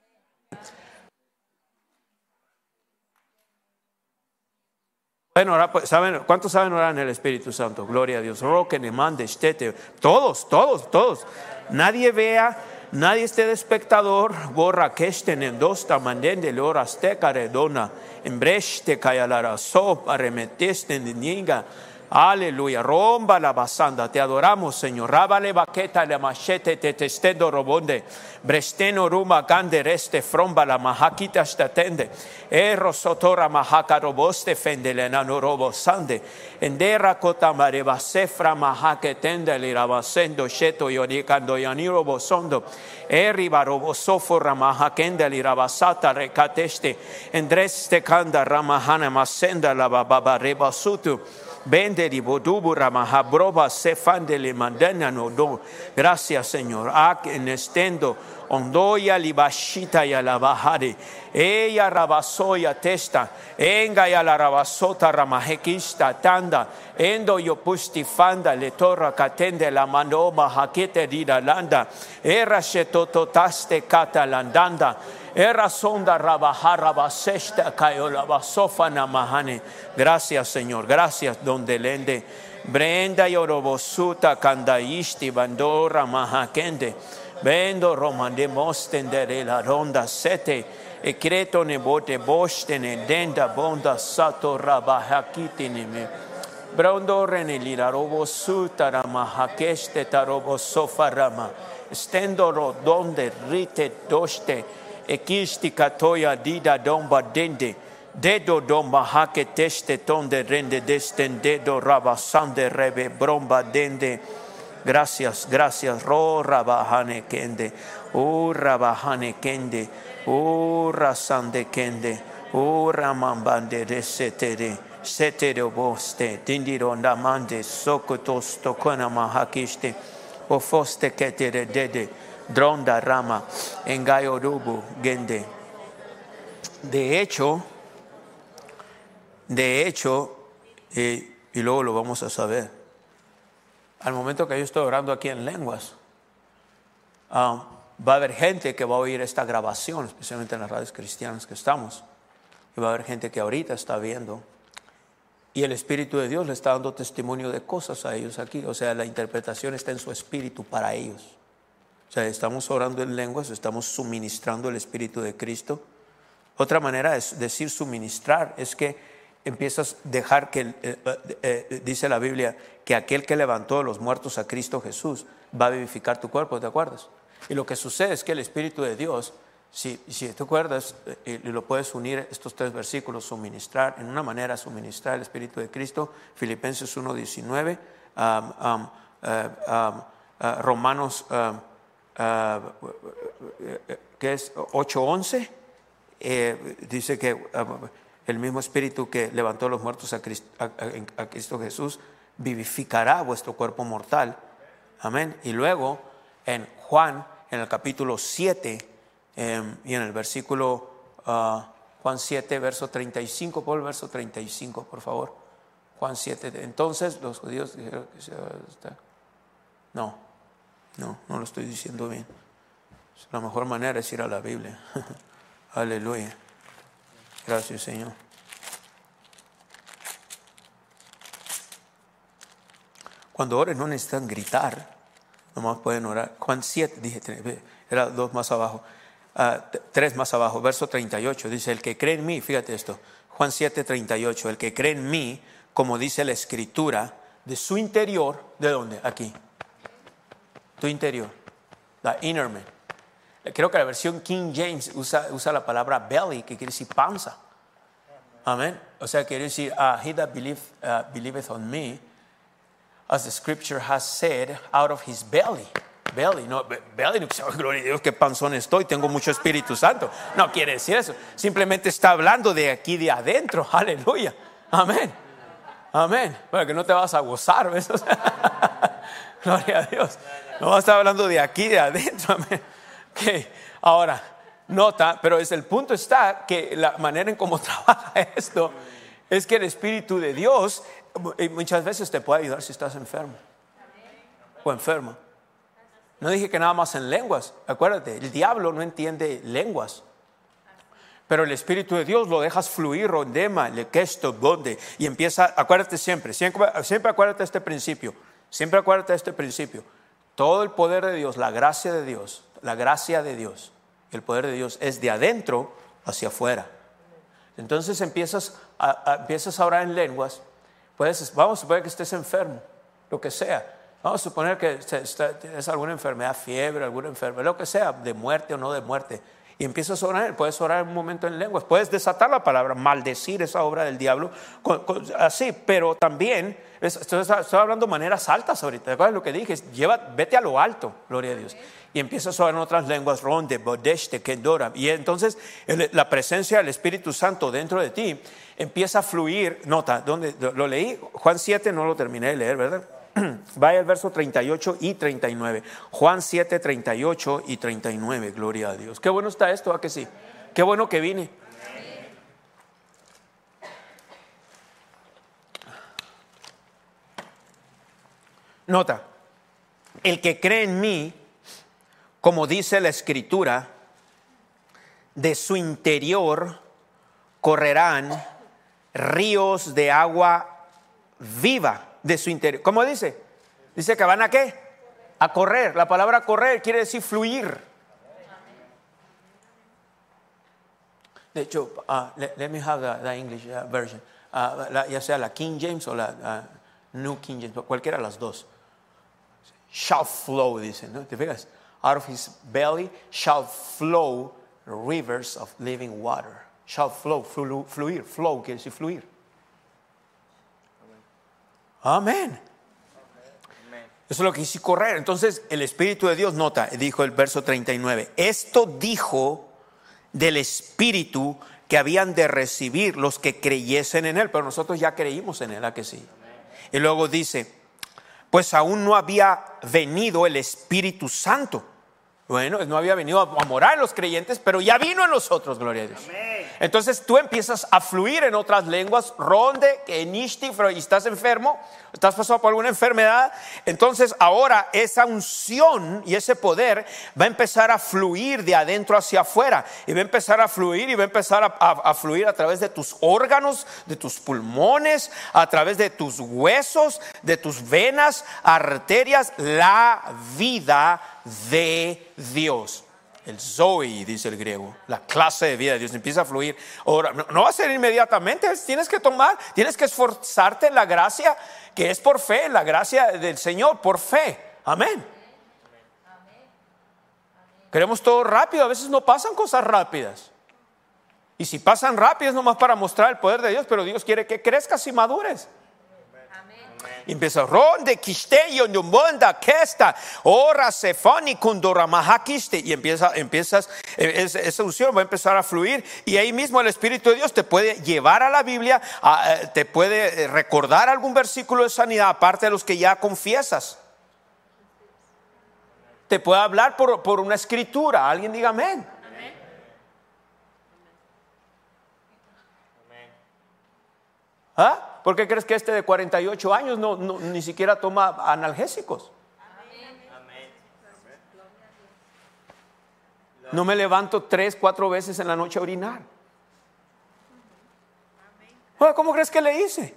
Bueno, orar, ¿saben? ¿Cuántos saben orar en el Espíritu Santo? Gloria a Dios. Todos. Nadie vea, Nadie esté de espectador, borra que estén en dos tamandende loras te caredona, en breste cayalara so, arremeteste en niga. Aleluya, romba la basanda, te adoramos, Señor. Rábale baqueta le machete te testendo robonde, bresteno ruma gande reste fromba la mahaquita statende, erro sotora mahaca roboste fendele nano robo sande, endera cota mareba sefra mahaque tende li rabasendo sheto yonicando yani robo sondo, eriba robo sofo ramahakende li rabasata recateste, endreste canda ramahana masenda la bababa reba sutu. Benderi bodubu ramahabroba sefandele mandana no do. Gracias, Señor. Ak en estendo ondoya libashita ya la bahari. Ella rabasoya testa. Enga ya la rabasota ramahekista tanda. Endo yo pustifanda le torra katende la manoma hakete dida landa. Era shetototaste katalandanda. Era sonda rabajara basesta cayola basofana mahane. Gracias, Señor. Gracias, donde lende. Brenda yorobosuta kandaisti bandora mahakende. Bendo romande mostendere la ronda sete. Ekreto ne bote boste ne denda bonda sato rabahakiti ne me. Brondo rene lira robosuta ramahakeste tarobo sofarama. Stendo donde rite doste. Ekisti katoya dida domba dende. Dedo domba hake teste tonde rende desten dedo rabasande rebe bromba dende. Gracias, gracias. Ro rabahane kende. Rabahane kende. Rasande kende. Ramambande resetere. Setere boste. Dindiro ndamande. Sokotos tokona mahakiste. Ofoste ketere dede. Dronda rama engayorubu gende. De hecho, y luego lo vamos a saber, al momento que yo estoy orando aquí en lenguas, va a haber gente que va a oír esta grabación, especialmente en las radios cristianas que estamos, y va a haber gente que ahorita está viendo, y el Espíritu de Dios le está dando testimonio de cosas a ellos aquí. O sea, la interpretación está en su espíritu para ellos. O sea, estamos orando en lenguas, estamos suministrando el Espíritu de Cristo. Otra manera de decir suministrar es que empiezas a dejar que, dice la Biblia, que aquel que levantó de los muertos a Cristo Jesús va a vivificar tu cuerpo, ¿te acuerdas? Y lo que sucede es que el Espíritu de Dios, si te acuerdas, y lo puedes unir estos tres versículos, suministrar, en una manera suministrar el Espíritu de Cristo, Filipenses 1:19, Romanos que es 8:11, dice que el mismo Espíritu que levantó a los muertos a Cristo Jesús vivificará vuestro cuerpo mortal. Amén. Y luego en Juan, en el capítulo 7 y en el versículo Juan 7, verso 35, por el verso 35, por favor. Juan 7. Entonces los judíos dijeron que no lo estoy diciendo bien. La mejor manera es ir a la Biblia. Aleluya. Gracias, Señor. Cuando oren no necesitan gritar, nomás pueden orar. Juan 7, dije, era 2 más abajo, 3 más abajo, verso 38, dice, el que cree en mí, fíjate esto, Juan 7, 38, el que cree en mí, como dice la Escritura, de su interior, ¿de dónde? Aquí. Tu interior, la inner man. Creo que la versión King James usa la palabra belly, que quiere decir panza. Amén. O sea, quiere decir, he that believeth on me, as the scripture has said, out of his belly. Belly, no, gloria a Dios, qué panzón estoy, tengo mucho Espíritu Santo. No quiere decir eso. Simplemente está hablando de aquí de adentro. Aleluya. Amén. Amén. Para que no te vas a gozar, ¿ves? Gloria a Dios. No va a estar hablando de aquí de adentro. Amén. Okay. Ahora, nota, pero el punto está que la manera en cómo trabaja esto es que el Espíritu de Dios muchas veces te puede ayudar si estás enfermo o enferma. No dije que nada más en lenguas. Acuérdate, el diablo no entiende lenguas, pero el Espíritu de Dios lo dejas fluir, rondema, le questo, donde, y empieza. Acuérdate siempre acuérdate de este principio. Siempre acuérdate de este principio. Todo el poder de Dios, la gracia de Dios, la gracia de Dios, el poder de Dios es de adentro hacia afuera. Entonces empiezas a orar en lenguas. Vamos a suponer que estés enfermo, lo que sea. Vamos a suponer que tienes alguna enfermedad, fiebre, alguna enfermedad, lo que sea, de muerte o no de muerte. Y empiezas a orar, puedes orar un momento en lenguas, puedes desatar la palabra, maldecir esa obra del diablo, así, pero también, estoy hablando de maneras altas ahorita. ¿Te acuerdas lo que dije? Vete a lo alto, gloria a Dios. Y empiezas a orar en otras lenguas, ronde, bodeshte, kendora. Y entonces la presencia del Espíritu Santo dentro de ti empieza a fluir. Nota, ¿dónde lo leí? Juan 7, no lo terminé de leer, ¿verdad? Vaya al verso 38 y 39. Juan 7, 38 y 39. Gloria a Dios. Qué bueno está esto, ¿a que sí? Qué bueno que vine. Nota, el que cree en mí, como dice la Escritura, de su interior correrán ríos de agua viva. De su interior. ¿Cómo dice? Dice que van a ¿qué? A correr. La palabra correr quiere decir fluir. De hecho, let me have the English version. Ya sea la King James o la New King James, cualquiera de las dos. Shall flow, dice, ¿no? ¿Te fijas? Out of his belly shall flow rivers of living water. Shall flow, fluir. Flow quiere decir fluir. Amén. Eso es lo que hice correr. Entonces el Espíritu de Dios, nota, dijo el verso 39, esto dijo del Espíritu que habían de recibir los que creyesen en Él. Pero nosotros ya creímos en Él, ¿a que sí? Y luego dice, pues aún no había venido el Espíritu Santo. Bueno, no había venido a morar en los creyentes, pero ya vino en nosotros, gloria a Dios. Entonces tú empiezas a fluir en otras lenguas, ronde, enishti, y estás enfermo, estás pasando por alguna enfermedad. Entonces ahora esa unción y ese poder va a empezar a fluir de adentro hacia afuera. Y va a empezar a fluir y va a empezar a fluir a través de tus órganos, de tus pulmones, a través de tus huesos, de tus venas, arterias, la vida de Dios. El Zoe, dice el griego, la clase de vida de Dios empieza a fluir. Ahora, no va a ser inmediatamente, tienes que esforzarte en la gracia que es por fe, la gracia del Señor por fe. Amén. Queremos todo rápido, a veces no pasan cosas rápidas. Y si pasan rápido es nomás para mostrar el poder de Dios, pero Dios quiere que crezcas y madures. Y empieza ronde kisteyo nyumbonda kesta ora sefoni kundoramaha kiste y empiezas esa unción va a empezar a fluir y ahí mismo el Espíritu de Dios te puede llevar a la Biblia, te puede recordar algún versículo de sanidad aparte de los que ya confiesas. Te puede hablar por una escritura. Alguien diga amén. ¿Ah? ¿Por qué crees que este de 48 años ni siquiera toma analgésicos? No me levanto 3-4 veces en la noche a orinar. ¿Cómo crees que le hice?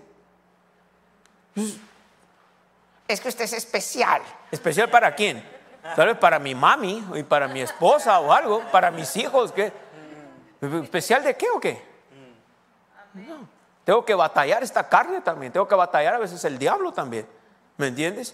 Es que usted es especial. ¿Especial para quién? Tal vez para mi mami y para mi esposa o algo, para mis hijos. ¿Qué? ¿Especial de qué o qué? No. Tengo que batallar esta carne también. Tengo que batallar a veces el diablo también. ¿Me entiendes?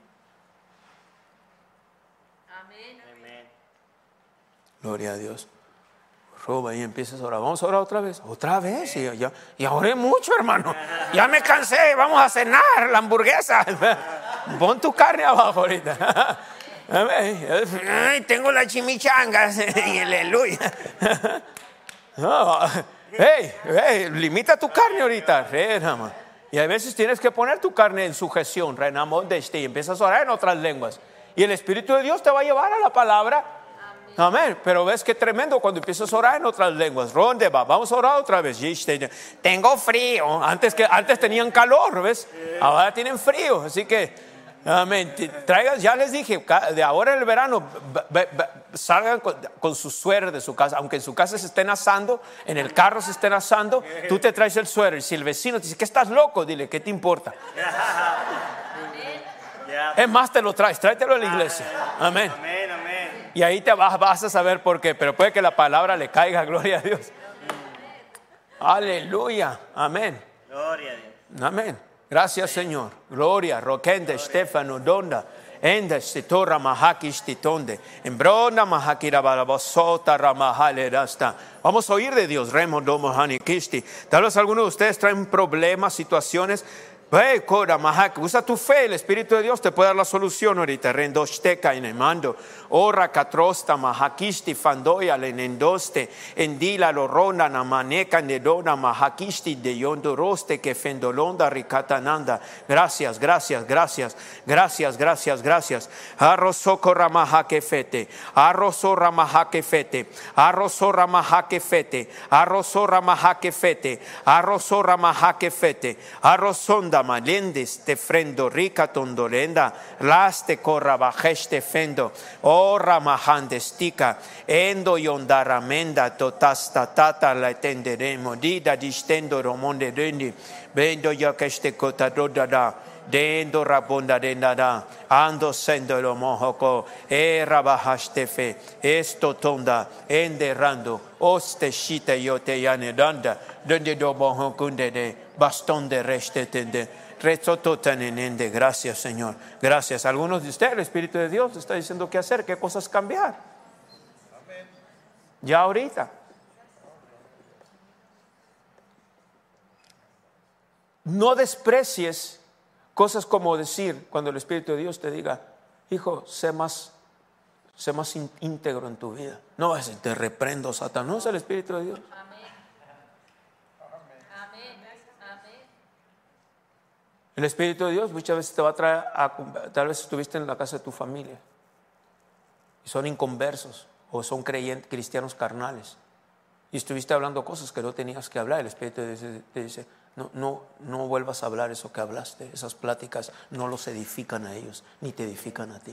Amén. Gloria a Dios. Roba y empiezas a orar. Vamos a orar otra vez. Otra vez. Y oré mucho, hermano. Ya me cansé. Vamos a cenar la hamburguesa. Pon tu carne abajo ahorita. Ay, tengo las chimichangas. Aleluya. No. Hey, limita tu carne ahorita. Y a veces tienes que poner tu carne en sujeción. Y empiezas a orar en otras lenguas. Y el Espíritu de Dios te va a llevar a la palabra. Amén. Pero ves que tremendo cuando empiezas a orar en otras lenguas. ¿Dónde va? Vamos a orar otra vez. Tengo frío. Antes tenían calor, ¿ves? Ahora tienen frío. Así que amén. Ya les dije, de ahora en el verano salgan con su suéter de su casa. Aunque en su casa se estén asando, en el carro se estén asando, tú te traes el suéter. Si el vecino te dice que estás loco, dile, ¿qué te importa? Es más, te lo traes, tráetelo a la iglesia. Amén. Y ahí te vas a saber por qué. Pero puede que la palabra le caiga, gloria a Dios. Aleluya, amén. Gloria a Dios. Amén. Gracias, Señor. Gloria. Roquende, Stefano, Donda. Enda, Stitora, Mahaki, Stitonde. Embrona, Mahakira, Balabosota, Ramahale, Rasta. Vamos a oír de Dios. Remo, Domo, Hani, Kisti. Tal vez algunos de ustedes traen problemas, situaciones. Usa tu fe, el Espíritu de Dios te puede dar la solución ahorita. Rendosteka en el mando. Ora catrosta mahakisti fandoya lenendoste. Endila lorona namaneca nedona mahakisti de yondoroste que fendolonda ricatananda. Gracias, gracias, gracias. Gracias, gracias, gracias. Arrosoco ramahake fete. Arroso ramahake fete. Arroso ramahake fete. Arroso ramahake fete. Arroso ramahake fete. Arrosonda malendes te frendo rica tondolenda laste corra bajeste fendo ora mahandestica endo yondaramenda totasta tata la tenderemo dida distendo romonde rendi vendo ya que este cotadoda da dendo rabonda denda ando sendo lo mojoko rabahaste fe esto tonda enderrando oste shita yote yanedanda donde do bohokunde de bastón de reste tende. Gracias, Señor. Gracias. Algunos de ustedes, el Espíritu de Dios está diciendo qué hacer, qué cosas cambiar. Ya ahorita. No desprecies cosas como decir, cuando el Espíritu de Dios te diga, hijo, sé más íntegro en tu vida. No es te reprendo, Satanás. No es el Espíritu de Dios. El Espíritu de Dios muchas veces te va a traer tal vez estuviste en la casa de tu familia y son inconversos o son cristianos carnales y estuviste hablando cosas que no tenías que hablar. El Espíritu de Dios te dice, no vuelvas a hablar eso que hablaste. Esas pláticas no los edifican a ellos ni te edifican a ti.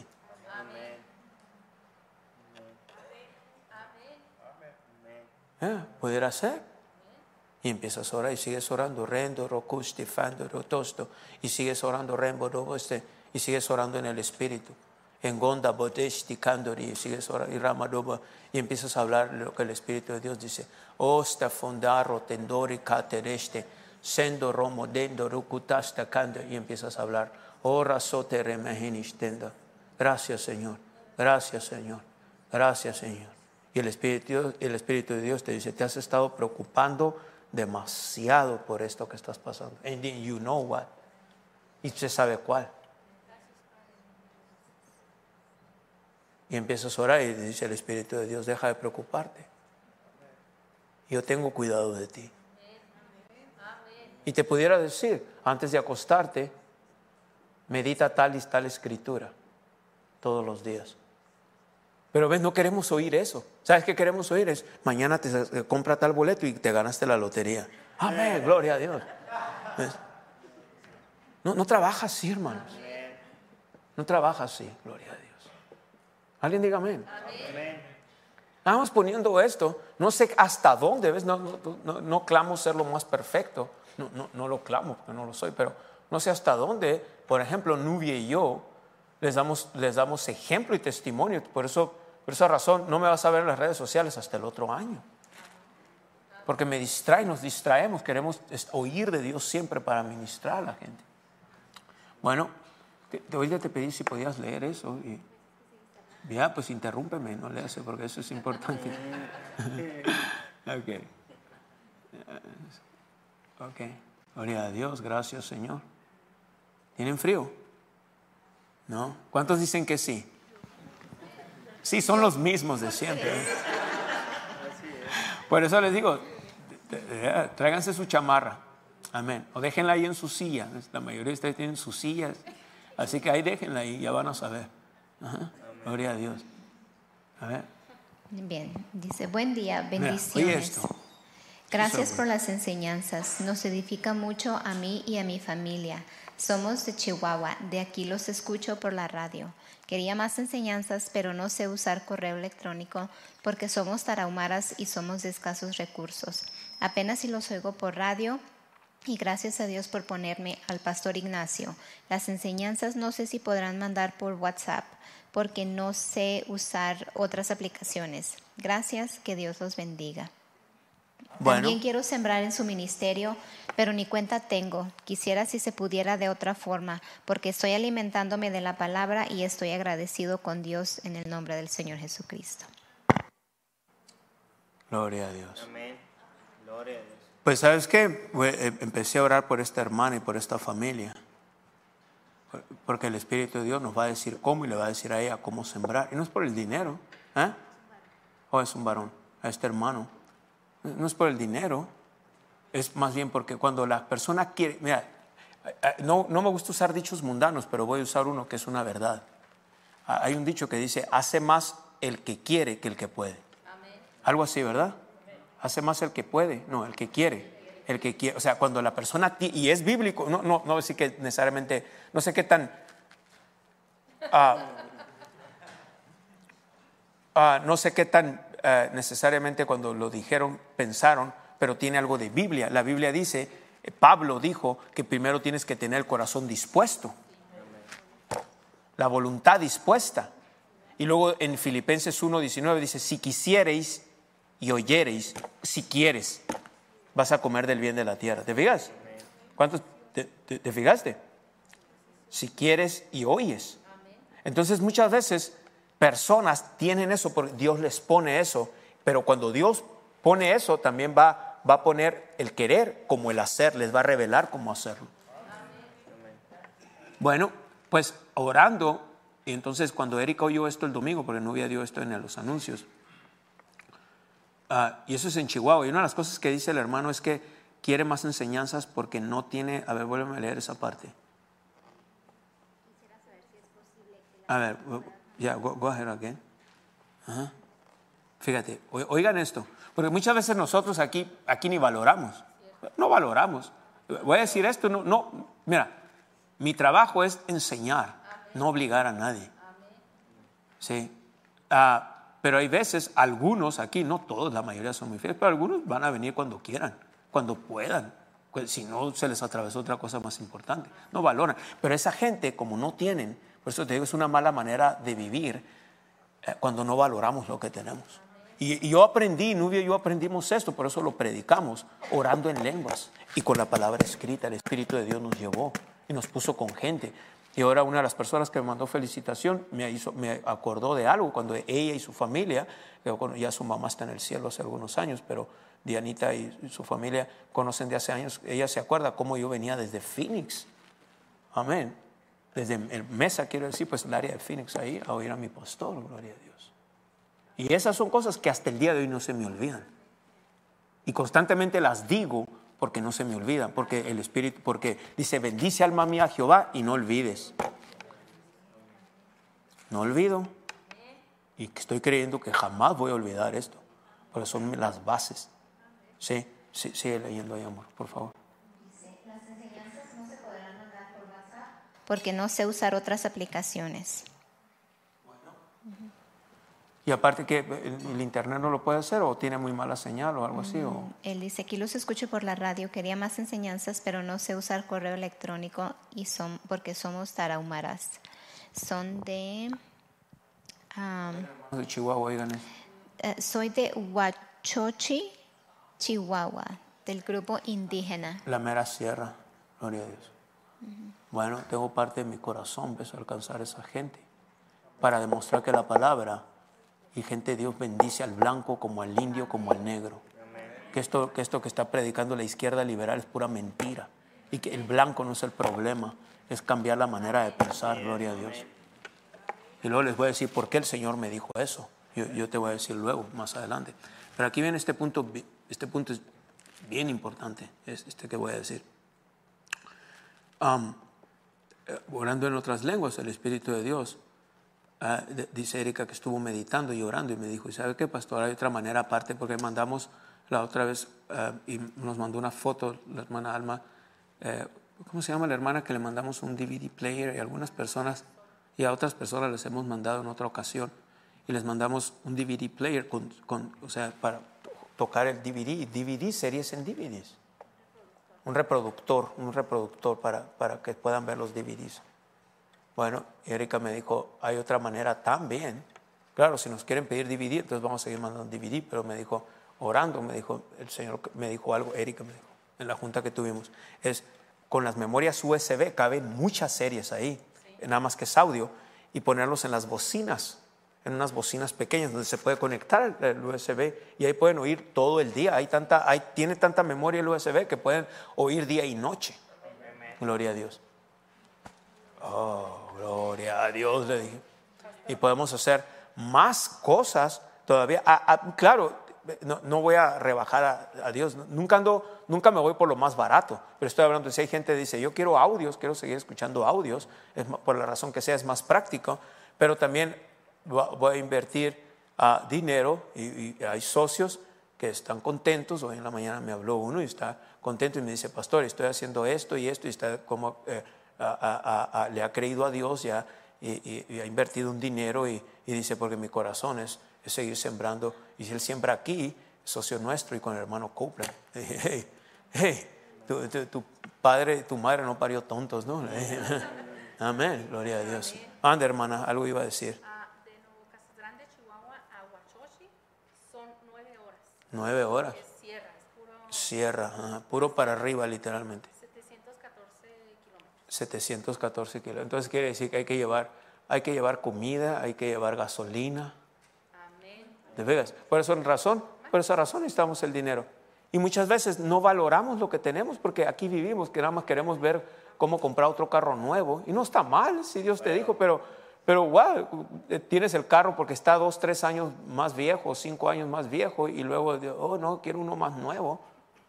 Pudiera ser. Y empiezas a orar y sigues orando, rendo, rocusti, fando, rotosto, y sigues orando, rembo, y sigues orando en el Espíritu. En gonda, bodesti, candori, y sigues orando, y ramadoba, y empiezas a hablar lo que el Espíritu de Dios dice. Osta, fondaro, tendori, catereste, sendo, romo, dendo, rucutasta, cando, y empiezas a hablar. Ora, sote, remehinistenda. Gracias, Señor. Gracias, Señor. Gracias, Señor. Y el Espíritu de Dios te dice, te has estado preocupando demasiado por esto que estás pasando. And then you know what. Y usted sabe cuál. Y empiezas a orar y dice el Espíritu de Dios, deja de preocuparte. Yo tengo cuidado de ti. Y te pudiera decir, antes de acostarte, medita tal y tal escritura todos los días. Pero ves, no queremos oír eso. ¿Sabes qué queremos oír? Es mañana te compra tal boleto y te ganaste la lotería. Amén, gloria a Dios. ¿Ves? No trabaja así, hermanos. No trabaja así, gloria a Dios. Alguien diga amén. Estamos poniendo esto. No sé hasta dónde, ¿ves? No clamo ser lo más perfecto. No lo clamo porque no lo soy, pero no sé hasta dónde. Por ejemplo, Nubia y yo les damos ejemplo y testimonio. Por esa razón no me vas a ver en las redes sociales hasta el otro año. Porque me distrae, nos distraemos. Queremos oír de Dios siempre para ministrar a la gente. Bueno, ahorita te pedí si podías leer eso. Y ya, pues interrúmpeme, no leas porque eso es importante. Ok. Gloria a Dios, gracias, Señor. ¿Tienen frío? ¿No? ¿Cuántos dicen que sí? Sí, son los mismos de siempre. Por eso les digo, tráiganse su chamarra. Amén. O déjenla ahí en su silla. La mayoría de ustedes tienen sus sillas. Así que ahí déjenla ahí, ya van a saber. Ajá. Gloria a Dios. A ver. Bien, dice, buen día, bendiciones. Mira, oye esto. Gracias por las enseñanzas. Nos edifica mucho a mí y a mi familia. Somos de Chihuahua, de aquí los escucho por la radio. Quería más enseñanzas, pero no sé usar correo electrónico porque somos tarahumaras y somos de escasos recursos. Apenas si los oigo por radio y gracias a Dios por ponerme al pastor Ignacio. Las enseñanzas no sé si podrán mandar por WhatsApp porque no sé usar otras aplicaciones. Gracias, que Dios los bendiga. Bueno, También quiero sembrar en su ministerio, pero ni cuenta tengo. Quisiera si se pudiera de otra forma, porque estoy alimentándome de la palabra y estoy agradecido con Dios en el nombre del Señor Jesucristo. gloria a Dios. Amén. Gloria a Dios. Pues ¿sabes qué? Empecé a orar por esta hermana y por esta familia. Porque el Espíritu de Dios nos va a decir cómo y le va a decir a ella cómo sembrar. Y no es por el dinero. ¿O es un varón? A este hermano. No es por el dinero. Es más bien porque cuando la persona quiere... Mira, no me gusta usar dichos mundanos, pero voy a usar uno que es una verdad. Hay un dicho que dice, hace más el que quiere que el que puede. Algo así, ¿verdad? Hace más el que puede, no, el que quiere. El que quiere, o sea, cuando la persona, y es bíblico, no decir que necesariamente, no sé qué tan, no sé qué tan necesariamente cuando lo dijeron, pensaron, pero tiene algo de Biblia. La Biblia dice, Pablo dijo que primero tienes que tener el corazón dispuesto, la voluntad dispuesta. Y luego en Filipenses 1:19 dice, si quisiereis y oyereis, si quieres, vas a comer del bien de la tierra. ¿Te fijas? ¿Cuántos te fijaste? Si quieres y oyes. Entonces muchas veces personas tienen eso porque Dios les pone eso, pero cuando Dios pone eso también va a poner el querer como el hacer, les va a revelar cómo hacerlo. Bueno, pues orando, y entonces cuando Erika oyó esto el domingo, porque no había dio esto en los anuncios, y eso es en Chihuahua, y una de las cosas que dice el hermano es que quiere más enseñanzas porque no tiene, a ver, vuélveme a leer esa parte. A ver, ya, go ahead again. Ajá. Fíjate, oigan esto, porque muchas veces nosotros aquí ni valoramos, no valoramos. Voy a decir esto, mira, mi trabajo es enseñar, no obligar a nadie. Sí. Pero hay veces, algunos aquí, no todos, la mayoría son muy fieles, pero algunos van a venir cuando quieran, cuando puedan. Pues, si no, se les atravesó otra cosa más importante. No valoran. Pero esa gente, como no tienen, por eso te digo, es una mala manera de vivir cuando no valoramos lo que tenemos. Y yo aprendí, Nubia y yo aprendimos esto, por eso lo predicamos, orando en lenguas y con la palabra escrita. El Espíritu de Dios nos llevó y nos puso con gente. Y ahora una de las personas que me mandó felicitación me acordó de algo cuando ella y su familia, ya su mamá está en el cielo hace algunos años, pero Dianita y su familia conocen de hace años. Ella se acuerda cómo yo venía desde Phoenix. Amén. Desde el Mesa, quiero decir, pues el área de Phoenix ahí, a oír a mi pastor, gloria a Dios. Y esas son cosas que hasta el día de hoy no se me olvidan. Y constantemente las digo porque no se me olvidan, porque el Espíritu, porque dice, bendice alma mía a Jehová y no olvides. No olvido. Y estoy creyendo que jamás voy a olvidar esto, porque son las bases. Sí, sigue leyendo ahí, amor, por favor. Las enseñanzas no se podrán mandar por WhatsApp porque no sé usar otras aplicaciones. Y aparte que el internet no lo puede hacer o tiene muy mala señal o algo así. Él dice, aquí los escucho por la radio, quería más enseñanzas, pero no sé usar correo electrónico porque somos tarahumaras. Son de Chihuahua, oigan eso. Soy de Huachochi, Chihuahua, del grupo indígena. La mera sierra, gloria a Dios. Bueno, tengo parte de mi corazón, empezó a alcanzar a esa gente para demostrar que la palabra y gente de Dios bendice al blanco como al indio, como al negro. Que esto que está predicando la izquierda liberal es pura mentira. Y que el blanco no es el problema, es cambiar la manera de pensar, gloria a Dios. Y luego les voy a decir por qué el Señor me dijo eso. Yo te voy a decir luego, más adelante. Pero aquí viene este punto es bien importante, este que voy a decir. Orando en otras lenguas, el Espíritu de Dios. Dice Erika que estuvo meditando y orando y me dijo, ¿y sabe qué, pastor? Hay otra manera aparte, porque mandamos la otra vez y nos mandó una foto la hermana Alma, ¿cómo se llama la hermana que le mandamos un DVD player? Y algunas personas y a otras personas les hemos mandado en otra ocasión y les mandamos un DVD player o sea, para tocar el DVD, series en DVDs, un reproductor para que puedan ver los DVDs. Bueno, Erika me dijo, hay otra manera también. Claro, si nos quieren pedir DVD, entonces vamos a seguir mandando DVD, pero me dijo, orando, me dijo, el Señor me dijo algo, Erika me dijo, en la junta que tuvimos, es con las memorias USB, caben muchas series ahí, nada más que es audio, y ponerlos en las bocinas, en unas bocinas pequeñas donde se puede conectar el USB y ahí pueden oír todo el día. Tiene tanta memoria el USB que pueden oír día y noche. Gloria a Dios. Oh, gloria a Dios, le dije. Y podemos hacer más cosas todavía. Claro, no voy a rebajar a Dios. Nunca me voy por lo más barato. Pero estoy hablando de si hay gente que dice, yo quiero audios, quiero seguir escuchando audios, por la razón que sea, es más práctico. Pero también voy a invertir dinero y hay socios que están contentos. Hoy en la mañana me habló uno y está contento y me dice, pastor, estoy haciendo esto y está como le ha creído a Dios y ha invertido un dinero y dice, porque mi corazón es seguir sembrando. Y si él siembra aquí, es socio nuestro, y con el hermano Copeland. Hey, tu padre, tu madre no parió tontos, ¿no? Amén, gloria a Dios. Anda, hermana, algo iba a decir. De Nuevo Casas Grande, Chihuahua, a Huachochi son 9 horas. 9 horas. Es sierra, es puro. Sierra, puro para arriba, literalmente. 714 kilómetros. 714 kilómetros. Entonces quiere decir que hay que llevar comida, hay que llevar gasolina. Amén. ¿De veras? Por esa razón necesitamos el dinero. Y muchas veces no valoramos lo que tenemos porque aquí vivimos, que nada más queremos ver cómo comprar otro carro nuevo. Y no está mal, si Dios te dijo, pero wow, tienes el carro porque está 2, 3 años más viejo, 5 años más viejo, y luego, oh no, quiero uno más nuevo.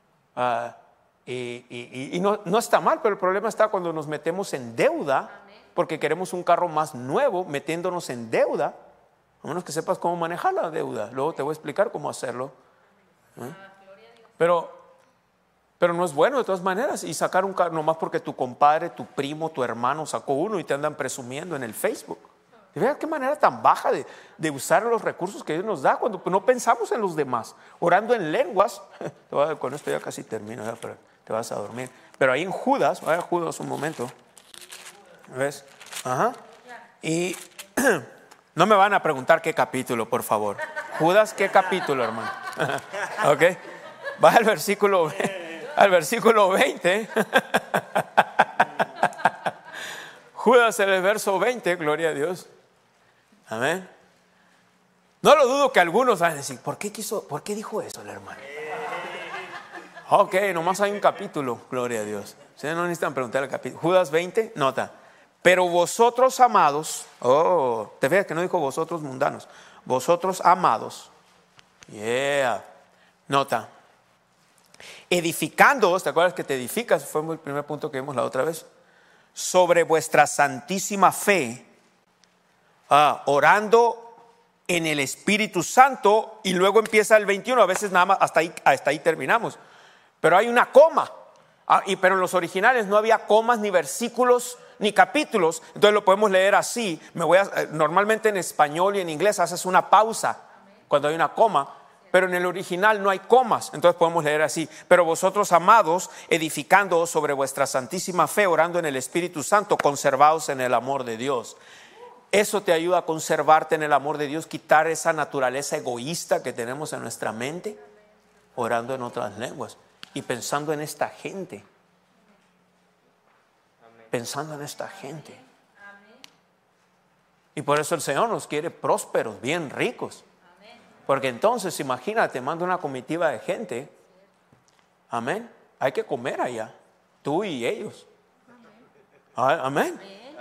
Y no está mal, pero el problema está cuando nos metemos en deuda porque queremos un carro más nuevo, metiéndonos en deuda, a menos que sepas cómo manejar la deuda. Luego te voy a explicar cómo hacerlo. Pero no es bueno de todas maneras. Y sacar un carro nomás porque tu compadre, tu primo, tu hermano sacó uno y te andan presumiendo en el Facebook. ¿De verdad qué manera tan baja de usar los recursos que Dios nos da cuando no pensamos en los demás? Orando en lenguas. Con esto ya casi termino, pero te vas a dormir. Pero ahí en Judas, vaya Judas un momento. ¿Ves? Ajá. Y no me van a preguntar qué capítulo, por favor. Judas, ¿qué capítulo, hermano? ¿Ok? Va al versículo 20. Judas en el verso 20, gloria a Dios. Amén. No lo dudo que algunos van a decir, ¿por qué dijo eso el hermano? Ok, nomás hay un capítulo, gloria a Dios. Ustedes no necesitan preguntar el capítulo. Judas 20, nota. Pero vosotros amados, te fijas que no dijo vosotros mundanos, vosotros amados, nota, edificándoos, ¿te acuerdas que te edificas? Fue el primer punto que vimos la otra vez. Sobre vuestra santísima fe, orando en el Espíritu Santo, y luego empieza el 21, a veces nada más, hasta ahí terminamos. Pero hay una coma, pero en los originales no había comas, ni versículos, ni capítulos, entonces lo podemos leer así. Normalmente en español y en inglés haces una pausa cuando hay una coma, pero en el original no hay comas, entonces podemos leer así. Pero vosotros, amados, edificándoos sobre vuestra santísima fe, orando en el Espíritu Santo, conservaos en el amor de Dios. Eso te ayuda a conservarte en el amor de Dios, quitar esa naturaleza egoísta que tenemos en nuestra mente, orando en otras lenguas y pensando en esta gente. Pensando en esta gente. Y por eso el Señor nos quiere prósperos, bien ricos. Porque entonces, imagínate, manda una comitiva de gente. Amén. Hay que comer allá, tú y ellos. Amén.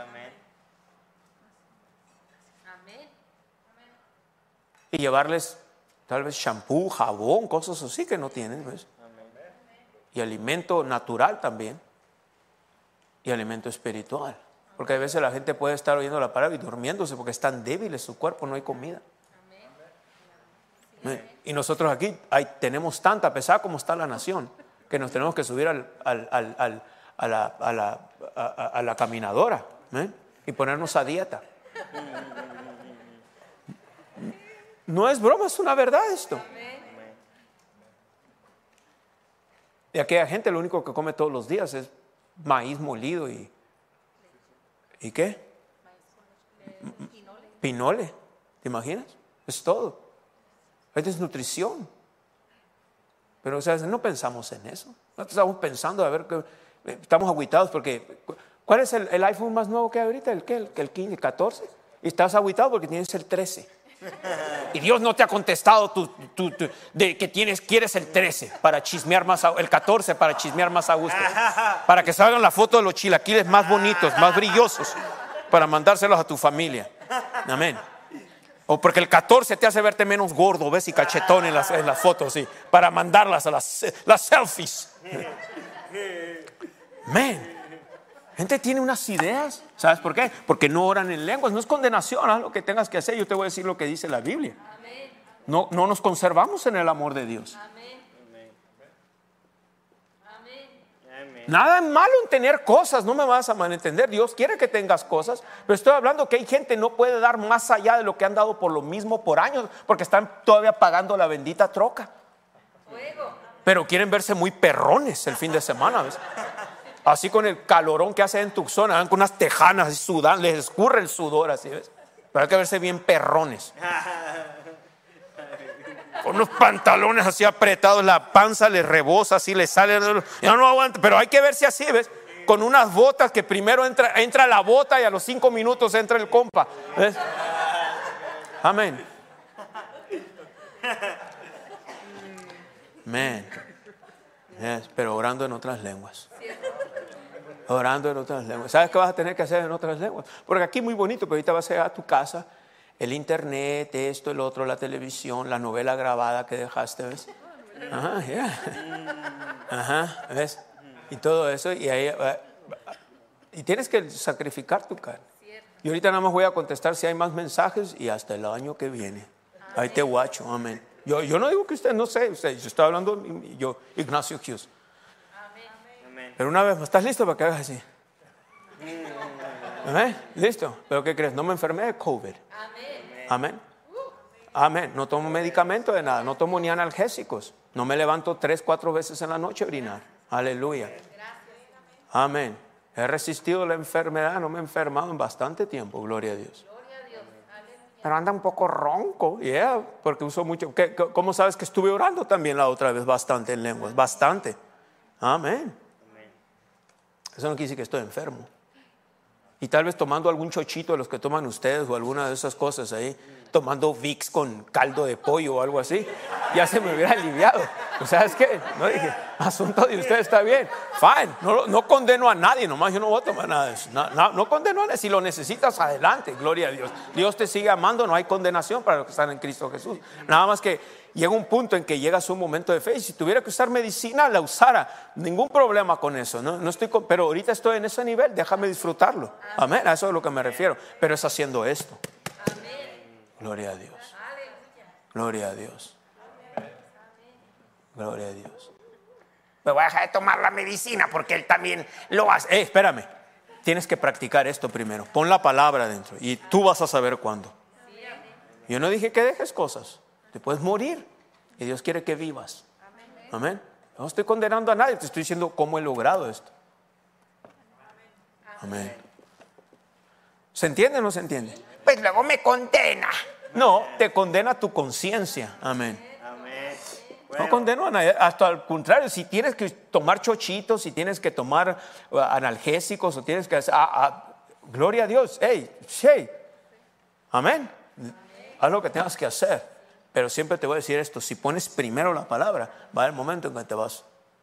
Y llevarles tal vez shampoo, jabón, cosas así que no tienen, ¿ves? Y alimento natural también. Y alimento espiritual. Porque a veces la gente puede estar oyendo la palabra y durmiéndose porque están débiles, su cuerpo, no hay comida. Y nosotros aquí tenemos tanta, pesada como está la nación, que nos tenemos que subir a la caminadora, y ponernos a dieta. No es broma, es una verdad esto. Y aquella gente lo único que come todos los días es maíz molido y ¿qué? pinole, ¿te imaginas? Es todo. Es desnutrición. Pero o sea, no pensamos en eso. No estamos pensando a ver que estamos agüitados porque ¿cuál es el iPhone más nuevo que hay ahorita? ¿El qué? ¿El 15, el 14? Y estás agüitado porque tienes el 13. Y Dios no te ha contestado de que quieres el 13 para chismear más, el 14 para chismear más a gusto, para que salgan la foto de los chilaquiles más bonitos, más brillosos, para mandárselos a tu familia. Amén. O porque el 14 te hace verte menos gordo, ves, y cachetón en las fotos, sí, para mandarlas a las selfies. Amén. Gente tiene unas ideas. ¿Sabes por qué? Porque no oran en lenguas. No es condenación, haz lo que tengas que hacer. Yo te voy a decir lo que dice la Biblia. No nos conservamos en el amor de Dios. Nada malo en tener cosas, no me vas a malentender. Dios quiere que tengas cosas, pero estoy hablando que hay gente que no puede dar más allá de lo que han dado por lo mismo por años, porque están todavía pagando la bendita troca. Pero quieren verse muy perrones el fin de semana, ¿ves? Así con el calorón que hace en Tucson, van con unas tejanas y sudan, les escurre el sudor así, ¿ves? Pero hay que verse bien perrones. Con unos pantalones así apretados, la panza les rebosa, así les sale, ya no aguanta, pero hay que verse así, ¿ves? Con unas botas que primero entra la bota y a los 5 minutos entra el compa, ¿ves? Amén. Amén. Yes, pero orando en otras lenguas. Orando en otras lenguas. ¿Sabes qué vas a tener que hacer en otras lenguas? Porque aquí muy bonito, pero ahorita vas a ir a tu casa, el internet, esto, el otro, la televisión, la novela grabada que dejaste, ¿ves? Ajá, yeah. Ajá, ¿ves? Y todo eso, y ahí y tienes que sacrificar tu carne. Y ahorita nada más voy a contestar si hay más mensajes y hasta el año que viene. Ahí te guacho, amén. Yo no digo que usted no sé, yo estoy hablando, yo, Ignacio Hughes. Pero una vez, ¿estás listo para que hagas así? ¿Amén? ¿Listo? ¿Pero qué crees? No me enfermé de COVID. Amén. Amén. No tomo medicamento de nada, no tomo ni analgésicos. No me levanto 3-4 veces en la noche a orinar. Aleluya. Amén. He resistido la enfermedad, no me he enfermado en bastante tiempo, gloria a Dios. Pero anda un poco ronco, porque uso mucho. ¿Cómo sabes que estuve orando también la otra vez bastante en lenguas? Bastante. Amén. Eso no quiere decir que estoy enfermo. Y tal vez tomando algún chochito de los que toman ustedes o alguna de esas cosas ahí, tomando Vicks con caldo de pollo o algo así, ya se me hubiera aliviado. ¿Sabes qué? No dije, asunto de usted está bien. Fine, no condeno a nadie, nomás yo no voy a tomar nada de eso. No condeno a nadie. Si lo necesitas, adelante, gloria a Dios. Dios te sigue amando, no hay condenación para los que están en Cristo Jesús. Nada más que llega un punto en que llegas a un momento de fe y si tuviera que usar medicina, la usara. Ningún problema con eso. No estoy pero ahorita estoy en ese nivel, déjame disfrutarlo. Amén, a eso es a lo que me refiero. Pero es haciendo esto. Gloria a Dios. Gloria a Dios. Gloria a Dios. Me voy a dejar de tomar la medicina porque él también lo hace. Espérame. Tienes que practicar esto primero. Pon la palabra dentro y tú vas a saber cuándo. Yo no dije que dejes cosas. Te puedes morir y Dios quiere que vivas. Amén. No estoy condenando a nadie, te estoy diciendo cómo he logrado esto. Amén. ¿Se entiende o no se entiende? Pues luego me condena. No, te condena tu conciencia. Amén. No condeno a nadie, hasta al contrario, si tienes que tomar chochitos, si tienes que tomar analgésicos o tienes que hacer, gloria a Dios, hey, amén. Haz lo que tengas que hacer, pero siempre te voy a decir esto, si pones primero la palabra, va a haber momento en que te vas.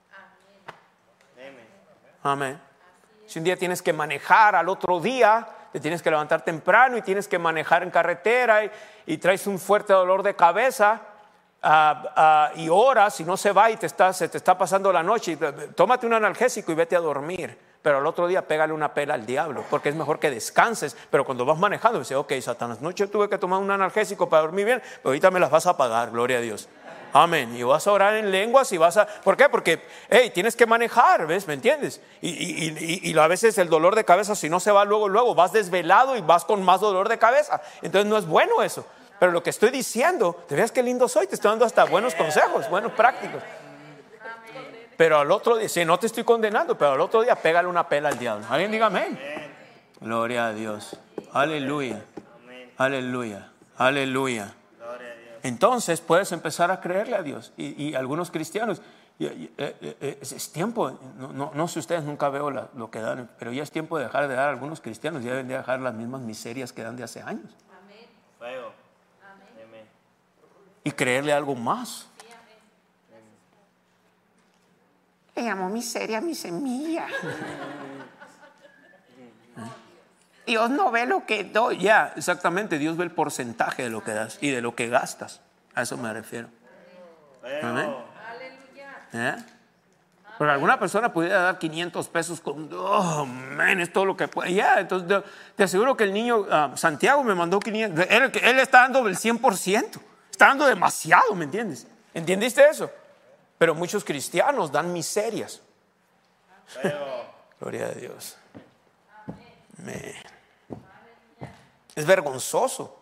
Amén. Si un día tienes que manejar, al otro día te tienes que levantar temprano y tienes que manejar en carretera y traes un fuerte dolor de cabeza, y horas y no se va y se te está pasando la noche, tómate un analgésico y vete a dormir, pero al otro día pégale una pela al diablo, porque es mejor que descanses. Pero cuando vas manejando dices, ok, Satanás, anoche tuve que tomar un analgésico para dormir bien, pero ahorita me las vas a pagar, gloria a Dios. Amén. Y vas a orar en lenguas y vas a... ¿Por qué? Porque tienes que manejar, ¿ves? ¿Me entiendes? Y a veces el dolor de cabeza, si no se va luego, vas desvelado y vas con más dolor de cabeza. Entonces no es bueno eso. Pero lo que estoy diciendo, ¿te ves qué lindo soy? Te estoy dando hasta buenos consejos, buenos prácticos. Pero al otro día, si no te estoy condenando, pero al otro día pégale una pela al diablo. ¿Alguien diga amén? Gloria a Dios. Aleluya. Aleluya, aleluya. Gloria a Dios. Entonces puedes empezar a creerle a Dios. Y algunos cristianos, es tiempo, no sé ustedes, nunca veo lo que dan, pero ya es tiempo de dejar de dar. Algunos cristianos ya deben de dejar las mismas miserias que dan de hace años. Fuego. Amén. Y creerle algo más. Le llamo miseria a mi semilla. Dios no ve lo que doy. Ya, exactamente. Dios ve el porcentaje de lo que das y de lo que gastas. A eso me refiero. Amén. Porque alguna persona pudiera dar 500 pesos con, es todo lo que puede. Ya, entonces te aseguro que el niño Santiago me mandó 500. Él está dando el 100%. Está dando demasiado, ¿me entiendes? ¿Entendiste eso? Pero muchos cristianos dan miserias. Gloria a Dios. Amén. Es vergonzoso.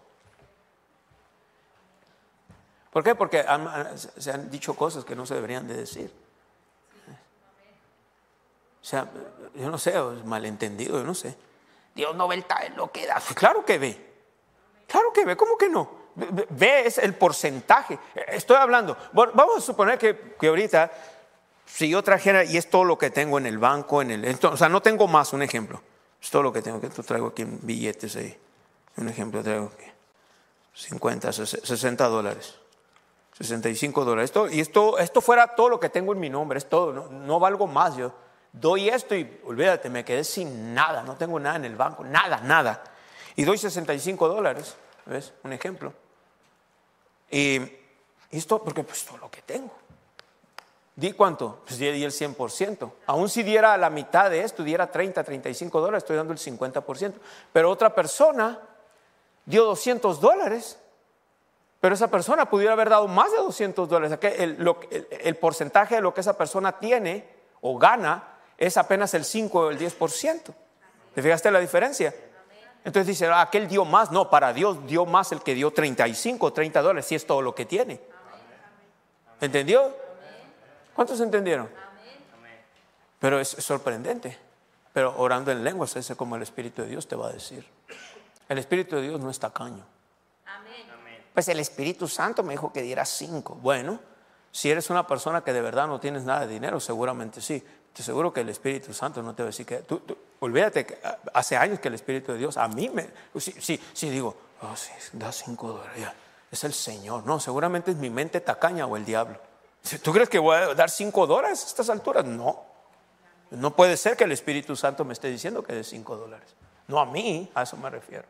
¿Por qué? Porque se han dicho cosas que no se deberían de decir. O sea, yo no sé, es malentendido, yo no sé. Dios no ve lo que da. Claro que ve. Claro que ve, ¿cómo que no? Ve es el porcentaje. Estoy hablando, bueno, vamos a suponer que ahorita, si yo trajera, y es todo lo que tengo en el banco, o sea, no tengo más, un ejemplo. Es todo lo que tengo, que esto traigo aquí en billetes ahí. Un ejemplo, traigo aquí 50, 60 dólares. $65. Y esto fuera todo lo que tengo en mi nombre, es todo, no valgo más. Yo doy esto y olvídate, me quedé sin nada, no tengo nada en el banco, nada. Y doy $65, ¿ves? Un ejemplo. Y esto, porque pues todo lo que tengo. ¿Di cuánto? Pues di el 100%. Aún si diera la mitad de esto, diera $35, estoy dando el 50%. Pero otra persona dio $200. Pero esa persona pudiera haber dado más de $200. El porcentaje de lo que esa persona tiene o gana es apenas el 5 o el 10%. ¿Te fijaste la diferencia? Entonces dice, aquel dio más. No, para Dios dio más el que dio $30, si es todo lo que tiene. ¿Entendió? ¿Cuántos entendieron? Pero es sorprendente. Pero orando en lenguas, ese es como el Espíritu de Dios te va a decir. El Espíritu de Dios no es tacaño. Pues el Espíritu Santo me dijo que diera 5. Bueno, si eres una persona que de verdad no tienes nada de dinero, seguramente sí. Te aseguro que el Espíritu Santo no te va a decir que olvídate que hace años que el Espíritu de Dios a mí sí digo, sí, da $5, ya, es el Señor. No, seguramente es mi mente tacaña o el diablo. ¿Tú crees que voy a dar $5 a estas alturas? No puede ser que el Espíritu Santo me esté diciendo que dé $5. No a mí, a eso me refiero.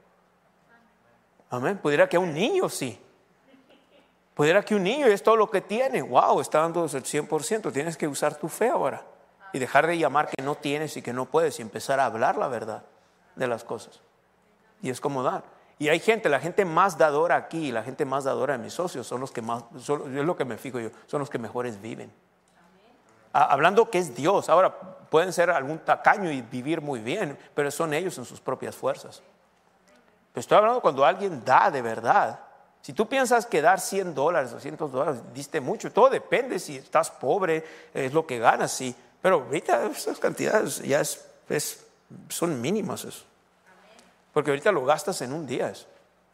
Amén. Pudiera que a un niño sí. Pudiera que un niño y es todo lo que tiene. Wow, está dando el 100%. Tienes que usar tu fe ahora. Y dejar de llamar que no tienes y que no puedes. Y empezar a hablar la verdad de las cosas. Y es como dar. Y hay gente, la gente más dadora aquí, la gente más dadora de mis socios son los que más, es lo que me fijo yo, son los que mejores viven. Hablando que es Dios. Ahora pueden ser algún tacaño y vivir muy bien, pero son ellos en sus propias fuerzas. Estoy hablando cuando alguien da de verdad. Si tú piensas que dar $100, $200, diste mucho. Todo depende si estás pobre, es lo que ganas, sí. Pero ahorita esas cantidades ya son mínimas eso. Porque ahorita lo gastas en un día eso.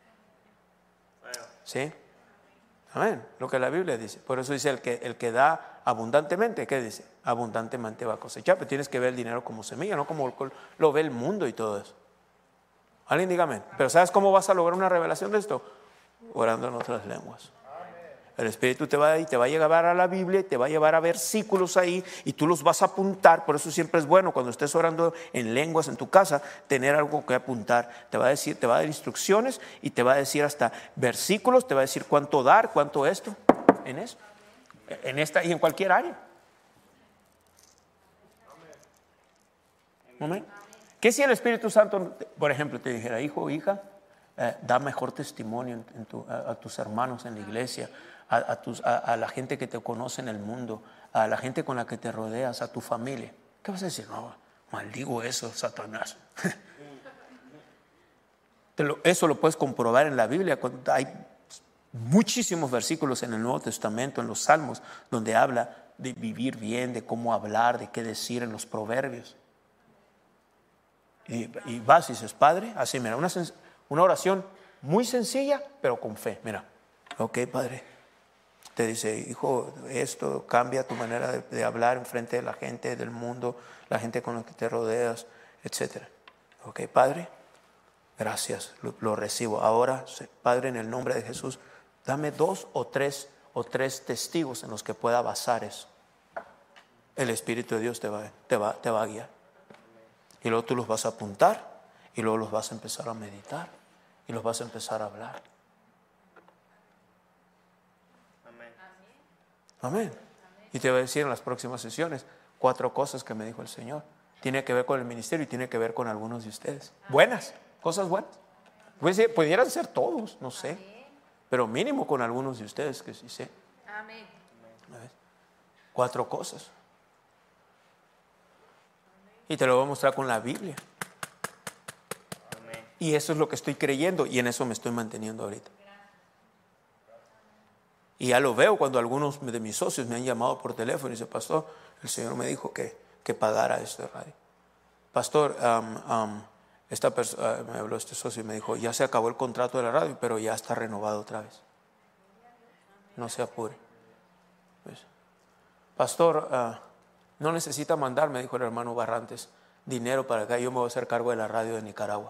¿Sí? Amén. Lo que la Biblia dice. Por eso dice el que da abundantemente, ¿qué dice? Abundantemente va a cosechar. Pero tienes que ver el dinero como semilla, no como lo ve el mundo y todo eso. Alguien dígame. Pero ¿sabes cómo vas a lograr una revelación de esto? Orando en otras lenguas. El Espíritu te va a llevar a la Biblia, te va a llevar a versículos ahí y tú los vas a apuntar. Por eso siempre es bueno cuando estés orando en lenguas en tu casa tener algo que apuntar. Te va a dar instrucciones y te va a decir hasta versículos, te va a decir cuánto dar, cuánto esto, en esto, en esta y en cualquier área. Amén. ¿Qué si el Espíritu Santo, por ejemplo, te dijera, hijo o hija, da mejor testimonio a tus hermanos en la iglesia, a la gente que te conoce en el mundo, a la gente con la que te rodeas, a tu familia? ¿Qué vas a decir? No, maldigo eso, Satanás. Eso lo puedes comprobar en la Biblia. Hay muchísimos versículos en el Nuevo Testamento, en los Salmos, donde habla de vivir bien, de cómo hablar, de qué decir en los proverbios. Y vas y dices, Padre, así mira, una oración muy sencilla, pero con fe. Mira, ok, Padre, te dice, hijo, esto cambia tu manera de hablar en frente de la gente del mundo, la gente con la que te rodeas, etc. Ok, Padre, gracias, lo recibo. Ahora, Padre, en el nombre de Jesús, dame 2 o 3 testigos en los que pueda basar eso. El Espíritu de Dios te va a guiar. Y luego tú los vas a apuntar, y luego los vas a empezar a meditar, y los vas a empezar a hablar. Amén. Y te voy a decir en las próximas sesiones 4 cosas que me dijo el Señor. Tiene que ver con el ministerio y tiene que ver con algunos de ustedes. Buenas, cosas buenas. Pudieran ser todos, no sé. Pero mínimo con algunos de ustedes que sí sé. Amén. 4 cosas. Y te lo voy a mostrar con la Biblia. Y eso es lo que estoy creyendo y en eso me estoy manteniendo ahorita. Y ya lo veo cuando algunos de mis socios me han llamado por teléfono y dicen, pastor, el Señor me dijo que pagara este radio. Pastor, me habló este socio y me dijo, ya se acabó el contrato de la radio, pero ya está renovado otra vez. No se apure. Pues, pastor, no necesita mandar, me dijo el hermano Barrantes, dinero para acá, yo me voy a hacer cargo de la radio de Nicaragua.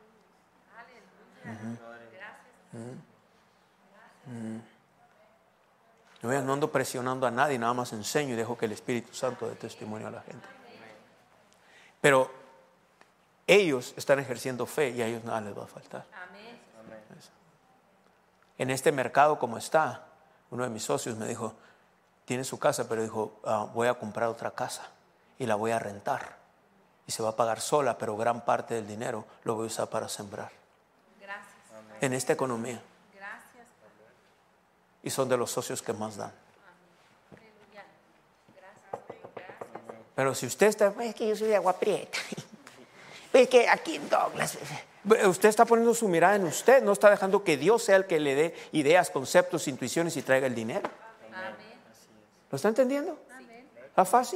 Yo no ando presionando a nadie, nada más enseño y dejo que el Espíritu Santo dé testimonio a la gente. Pero ellos están ejerciendo fe y a ellos nada les va a faltar. En este mercado como está, uno de mis socios me dijo, tiene su casa, pero dijo, voy a comprar otra casa y la voy a rentar. Y se va a pagar sola, pero gran parte del dinero lo voy a usar para sembrar. Gracias. En esta economía. Gracias. Y son de los socios que más dan. Aleluya. Gracias. Pero si usted está, es que yo soy de Agua Prieta, es que aquí en Douglas, usted está poniendo su mirada en usted, no está dejando que Dios sea el que le dé ideas, conceptos, intuiciones y traiga el dinero. Amén. ¿Lo está entendiendo? ¿Está fácil?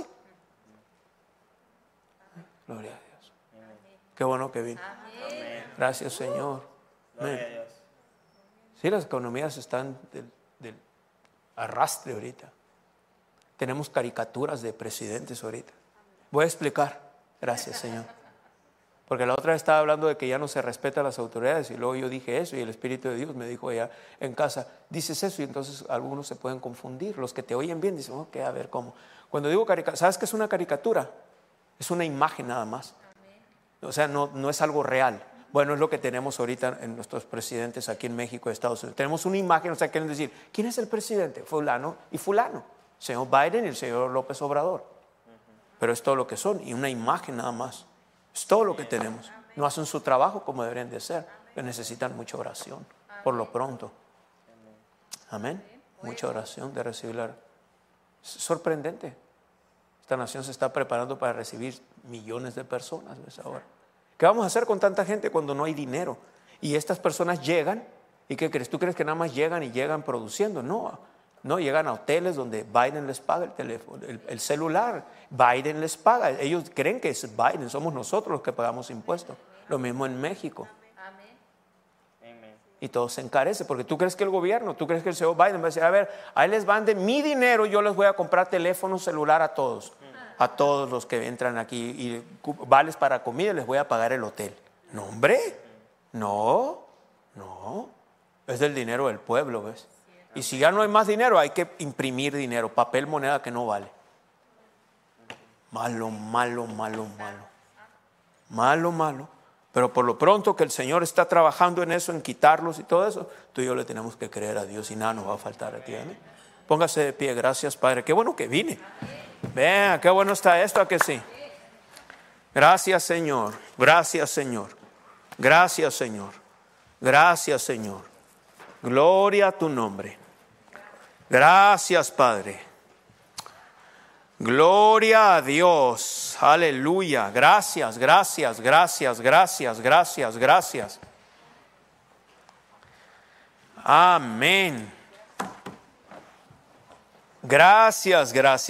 Gloria a Dios. Qué bueno que vino. Gracias, Señor. Amén. Sí, las economías están del arrastre ahorita. Tenemos caricaturas de presidentes ahorita. Voy a explicar. Gracias, Señor. Porque la otra vez estaba hablando de que ya no se respeta a las autoridades y luego yo dije eso y el Espíritu de Dios me dijo allá en casa, dices eso y entonces algunos se pueden confundir. Los que te oyen bien dicen, ok, a ver cómo. Cuando digo caricatura, ¿sabes qué es una caricatura? Es una imagen nada más. O sea, no es algo real. Bueno, es lo que tenemos ahorita en nuestros presidentes aquí en México y Estados Unidos. Tenemos una imagen, o sea, quieren decir, ¿quién es el presidente? Fulano y fulano. El señor Biden y el señor López Obrador. Pero es todo lo que son y una imagen nada más. Es todo lo que tenemos. No hacen su trabajo como deberían de hacer. Pero necesitan mucha oración. Por lo pronto. Amén. Mucha oración de recibir. Es sorprendente. Esta nación se está preparando para recibir millones de personas. ¿Ves ahora? ¿Qué vamos a hacer con tanta gente cuando no hay dinero? Y estas personas llegan. ¿Y qué crees? ¿Tú crees que nada más llegan y llegan produciendo? No, llegan a hoteles donde Biden les paga el teléfono, el celular. Biden les paga. Ellos creen que es Biden, somos nosotros los que pagamos impuestos. Lo mismo en México. Y todo se encarece, porque tú crees que el gobierno, tú crees que el señor Biden va a decir, a ver, ahí les van de mi dinero, yo les voy a comprar teléfono celular a todos los que entran aquí y vales para comida, les voy a pagar el hotel. No, hombre, no, es del dinero del pueblo, ¿ves? Y si ya no hay más dinero, hay que imprimir dinero, papel, moneda que no vale. Malo. Pero por lo pronto que el Señor está trabajando en eso, en quitarlos y todo eso, tú y yo le tenemos que creer a Dios y nada nos va a faltar aquí. ¿Eh? Póngase de pie, gracias Padre. Qué bueno que vine. Vean, qué bueno está esto, ¿a que sí? Gracias Señor, gracias Señor, gracias Señor, gracias Señor. Gloria a tu nombre. Gracias Padre. Gloria a Dios. Aleluya. Gracias. Amén. Gracias.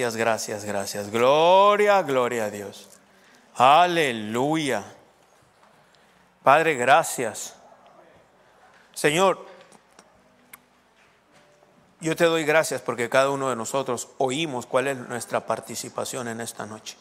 Gloria a Dios. Aleluya. Padre, gracias. Señor, yo te doy gracias porque cada uno de nosotros oímos cuál es nuestra participación en esta noche.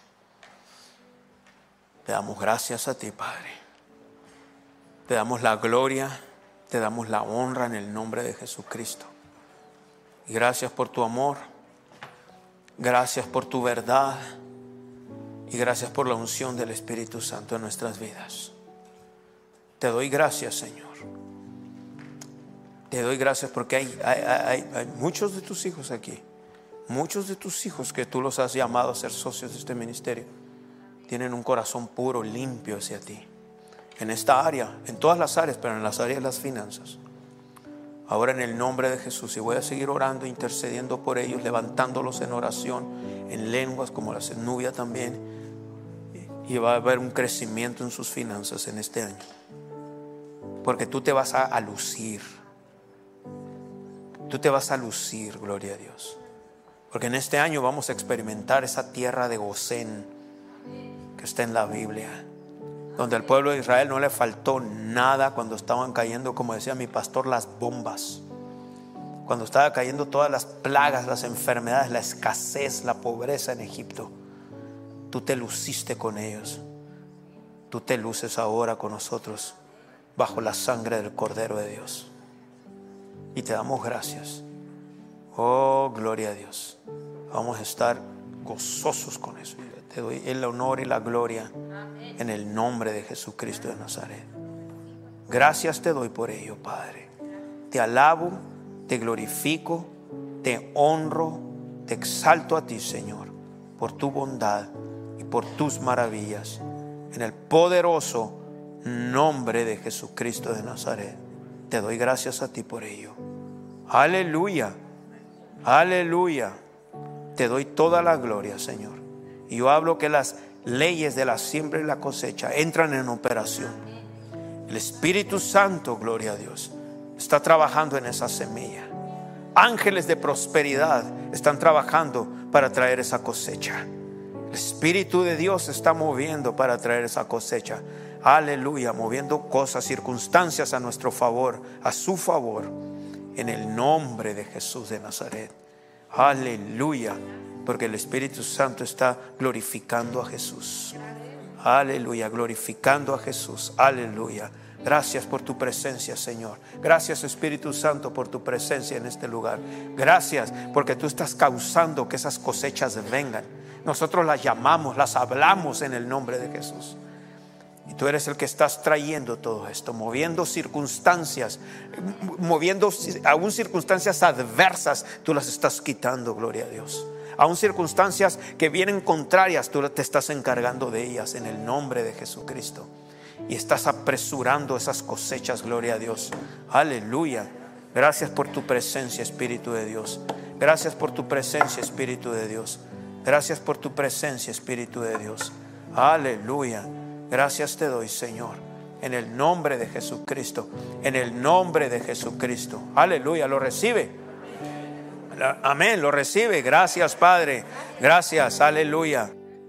Te damos gracias a ti, Padre. Te damos la gloria, te damos la honra en el nombre de Jesucristo. Y gracias por tu amor, gracias por tu verdad y gracias por la unción del Espíritu Santo en nuestras vidas. Te doy gracias, Señor. Te doy gracias porque hay muchos de tus hijos aquí, muchos de tus hijos que tú los has llamado a ser socios de este ministerio. Tienen un corazón puro, limpio hacia ti. En esta área, en todas las áreas, pero en las áreas de las finanzas. Ahora en el nombre de Jesús, y voy a seguir orando, intercediendo por ellos, levantándolos en oración, en lenguas como la Nubia también. Y va a haber un crecimiento en sus finanzas en este año. Porque tú te vas a lucir. Tú te vas a lucir, gloria a Dios. Porque en este año vamos a experimentar esa tierra de Gosén que está en la Biblia, donde al pueblo de Israel no le faltó nada cuando estaban cayendo, como decía mi pastor, las bombas. Cuando estaba cayendo todas las plagas, las enfermedades, la escasez, la pobreza en Egipto. Tú te luciste con ellos. Tú te luces ahora con nosotros bajo la sangre del Cordero de Dios. Y te damos gracias. Oh, gloria a Dios. Vamos a estar gozosos con eso. Te doy el honor y la gloria en el nombre de Jesucristo de Nazaret. Gracias te doy por ello, Padre. Te alabo, te glorifico, te honro, te exalto a ti, Señor, por tu bondad y por tus maravillas. En el poderoso nombre de Jesucristo de Nazaret. Te doy gracias a ti por ello. Aleluya, aleluya. Te doy toda la gloria, Señor. Y yo hablo que las leyes de la siembra y la cosecha entran en operación. El Espíritu Santo, gloria a Dios, está trabajando en esa semilla. Ángeles de prosperidad están trabajando para traer esa cosecha. El Espíritu de Dios se está moviendo para traer esa cosecha. Aleluya, moviendo cosas, circunstancias a nuestro favor, a su favor, en el nombre de Jesús de Nazaret. Aleluya, porque el Espíritu Santo está glorificando a Jesús. Aleluya, glorificando a Jesús. Aleluya. Gracias por tu presencia, Señor. Gracias, Espíritu Santo, por tu presencia en este lugar. Gracias porque tú estás causando que esas cosechas vengan. Nosotros las llamamos, las hablamos en el nombre de Jesús. Y tú eres el que estás trayendo todo esto, moviendo circunstancias, moviendo aún circunstancias adversas, tú las estás quitando, gloria a Dios. Aún circunstancias que vienen contrarias, tú te estás encargando de ellas en el nombre de Jesucristo. Y estás apresurando esas cosechas, gloria a Dios. Aleluya. Gracias por tu presencia, Espíritu de Dios. Gracias por tu presencia, Espíritu de Dios. Gracias por tu presencia, Espíritu de Dios. Aleluya. Gracias te doy, Señor, en el nombre de Jesucristo, en el nombre de Jesucristo. Aleluya, lo recibe. Amén, lo recibe. Gracias, Padre. Gracias, aleluya.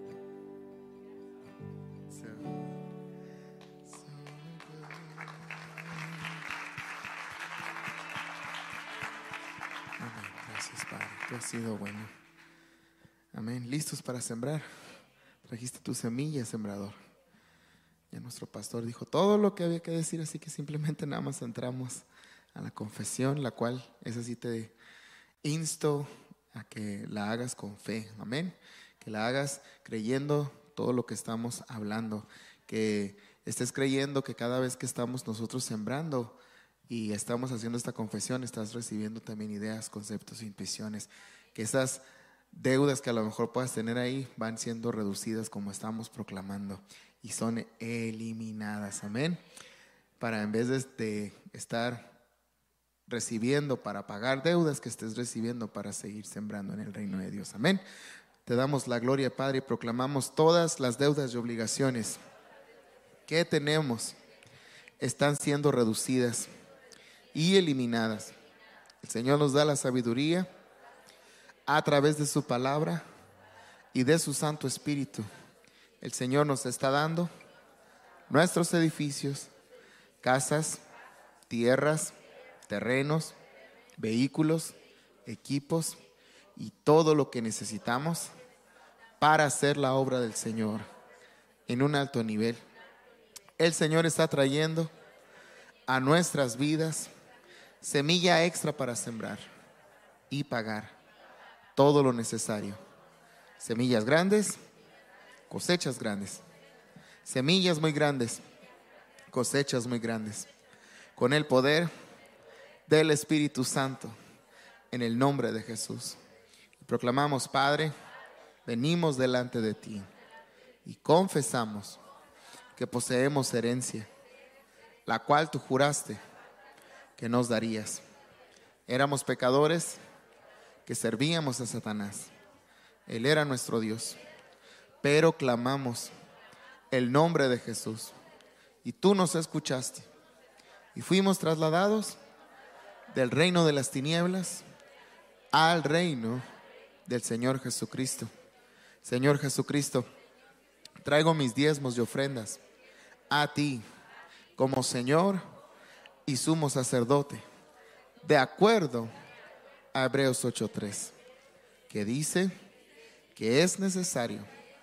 Amén. Gracias, Padre. Tú has sido bueno. Amén. ¿Listos para sembrar? Trajiste tu semilla, sembrador. Ya nuestro pastor dijo todo lo que había que decir, así que simplemente nada más entramos a la confesión, la cual es así, te insto a que la hagas con fe, amén, que la hagas creyendo todo lo que estamos hablando, que estés creyendo que cada vez que estamos nosotros sembrando y estamos haciendo esta confesión, estás recibiendo también ideas, conceptos, intuiciones, que esas deudas que a lo mejor puedas tener ahí van siendo reducidas como estamos proclamando y son eliminadas, amén, para en vez de estar recibiendo para pagar deudas, que estés recibiendo para seguir sembrando en el reino de Dios, amén. Te damos la gloria, Padre, y proclamamos todas las deudas y obligaciones que tenemos están siendo reducidas y eliminadas. El Señor nos da la sabiduría a través de su palabra y de su Santo Espíritu. El Señor nos está dando nuestros edificios, casas, tierras, terrenos, vehículos, equipos y todo lo que necesitamos para hacer la obra del Señor en un alto nivel. El Señor está trayendo a nuestras vidas semilla extra para sembrar y pagar todo lo necesario. Semillas grandes, cosechas grandes. Semillas muy grandes, cosechas muy grandes. Con el poder del Espíritu Santo, en el nombre de Jesús. Proclamamos, Padre, venimos delante de ti y confesamos que poseemos herencia, la cual tú juraste que nos darías. Éramos pecadores que servíamos a Satanás. Él era nuestro Dios, pero clamamos el nombre de Jesús y tú nos escuchaste y fuimos trasladados del reino de las tinieblas al reino del Señor Jesucristo. Señor Jesucristo, traigo mis diezmos y ofrendas a ti como Señor y sumo sacerdote, de acuerdo a Hebreos 8:3, que dice que es necesario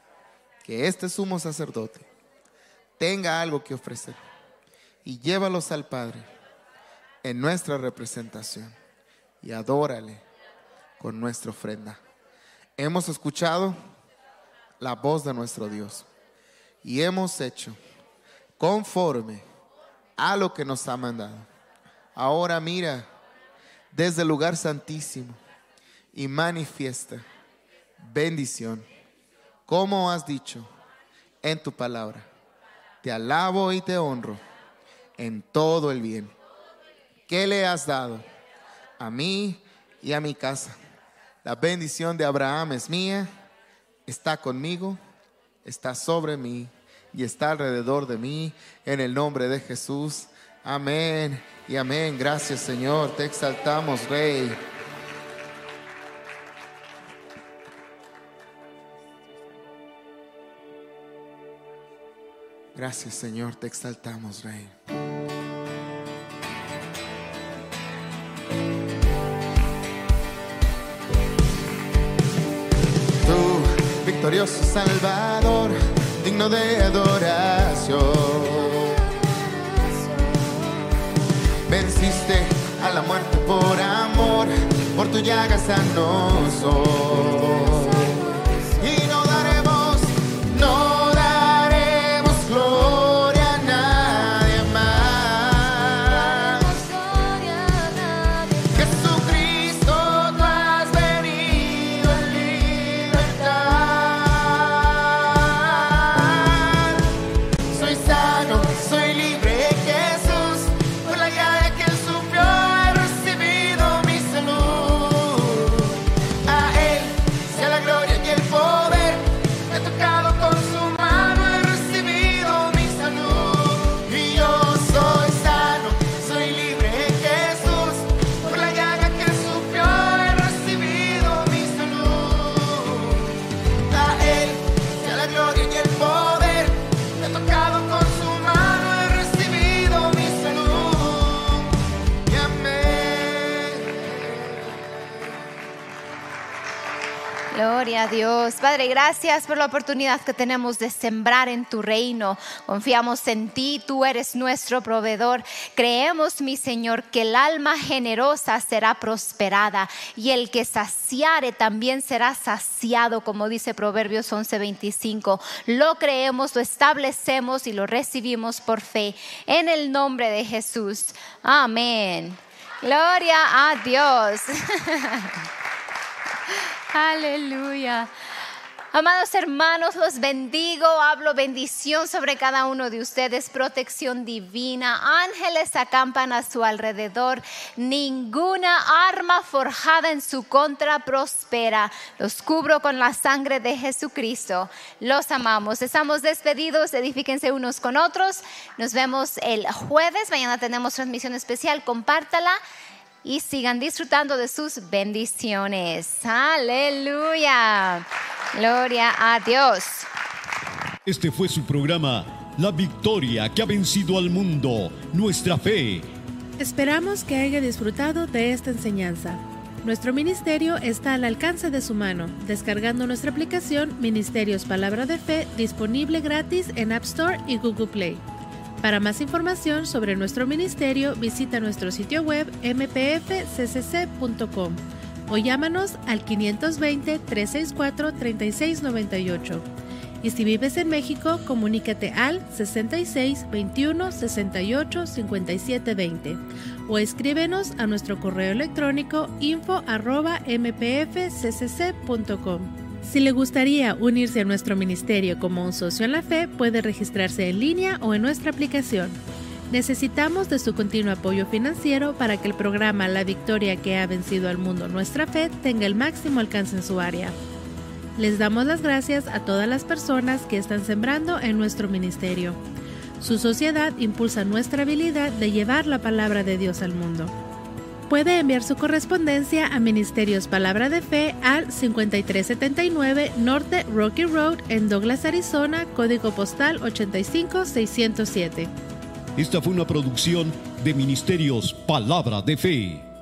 que este sumo sacerdote tenga algo que ofrecer y llévalos al Padre en nuestra representación y adórale con nuestra ofrenda. Hemos escuchado la voz de nuestro Dios y hemos hecho conforme a lo que nos ha mandado. Ahora mira desde el lugar santísimo y manifiesta bendición, como has dicho en tu palabra. Te alabo y te honro en todo el bien que le has dado a mí y a mi casa. La bendición de Abraham es mía, está conmigo, está sobre mí y está alrededor de mí, en el nombre de Jesús. Amén y amén. Gracias, Señor, te exaltamos, Rey. Gracias, Señor, te exaltamos, Rey. Tú, victorioso Salvador, digno de adoración, venciste a la muerte por amor, por tu llaga sanos soy. Y no daremos gloria a nadie más. Jesucristo, tú has venido en libertad. Soy sano, soy libre, Jesús, por la llaga que él sufrió he recibido mi salud. A él sea la gloria y el poder, me he tocado con su mano, he recibido mi salud. Y yo soy sano, soy libre, Jesús, por la llaga que él sufrió he recibido mi salud. A él sea la gloria y el poder, me he tocado con su mano, he recibido mi salud. Y amén. Gloria a Dios. Padre, gracias por la oportunidad que tenemos de sembrar en tu reino. Confiamos en ti, tú eres nuestro proveedor. Creemos, mi Señor, que el alma generosa será prosperada y el que saciare también será saciado, como dice Proverbios 11:25. Lo creemos, lo establecemos y lo recibimos por fe en el nombre de Jesús. Amén. Gloria a Dios. Aleluya. Amados hermanos, los bendigo, hablo bendición sobre cada uno de ustedes, protección divina, ángeles acampan a su alrededor, ninguna arma forjada en su contra prospera. Los cubro con la sangre de Jesucristo, los amamos, estamos despedidos, edifíquense unos con otros, nos vemos el jueves, mañana tenemos transmisión especial, compártala. Y sigan disfrutando de sus bendiciones. Aleluya. Gloria a Dios. Este fue su programa, La Victoria que ha vencido al mundo, nuestra fe. Esperamos que haya disfrutado de esta enseñanza. Nuestro ministerio está al alcance de su mano, descargando nuestra aplicación Ministerios Palabra de Fe, disponible gratis en App Store y Google Play. Para más información sobre nuestro ministerio, visita nuestro sitio web mpfccc.com o llámanos al 520-364-3698. Y si vives en México, comunícate al 66 21 68 57 20 o escríbenos a nuestro correo electrónico info@mpfccc.com. Si le gustaría unirse a nuestro ministerio como un socio en la fe, puede registrarse en línea o en nuestra aplicación. Necesitamos de su continuo apoyo financiero para que el programa La Victoria que ha vencido al mundo, nuestra fe, tenga el máximo alcance en su área. Les damos las gracias a todas las personas que están sembrando en nuestro ministerio. Su sociedad impulsa nuestra habilidad de llevar la palabra de Dios al mundo. Puede enviar su correspondencia a Ministerios Palabra de Fe al 5379 Norte Rocky Road en Douglas, Arizona, código postal 85607. Esta fue una producción de Ministerios Palabra de Fe.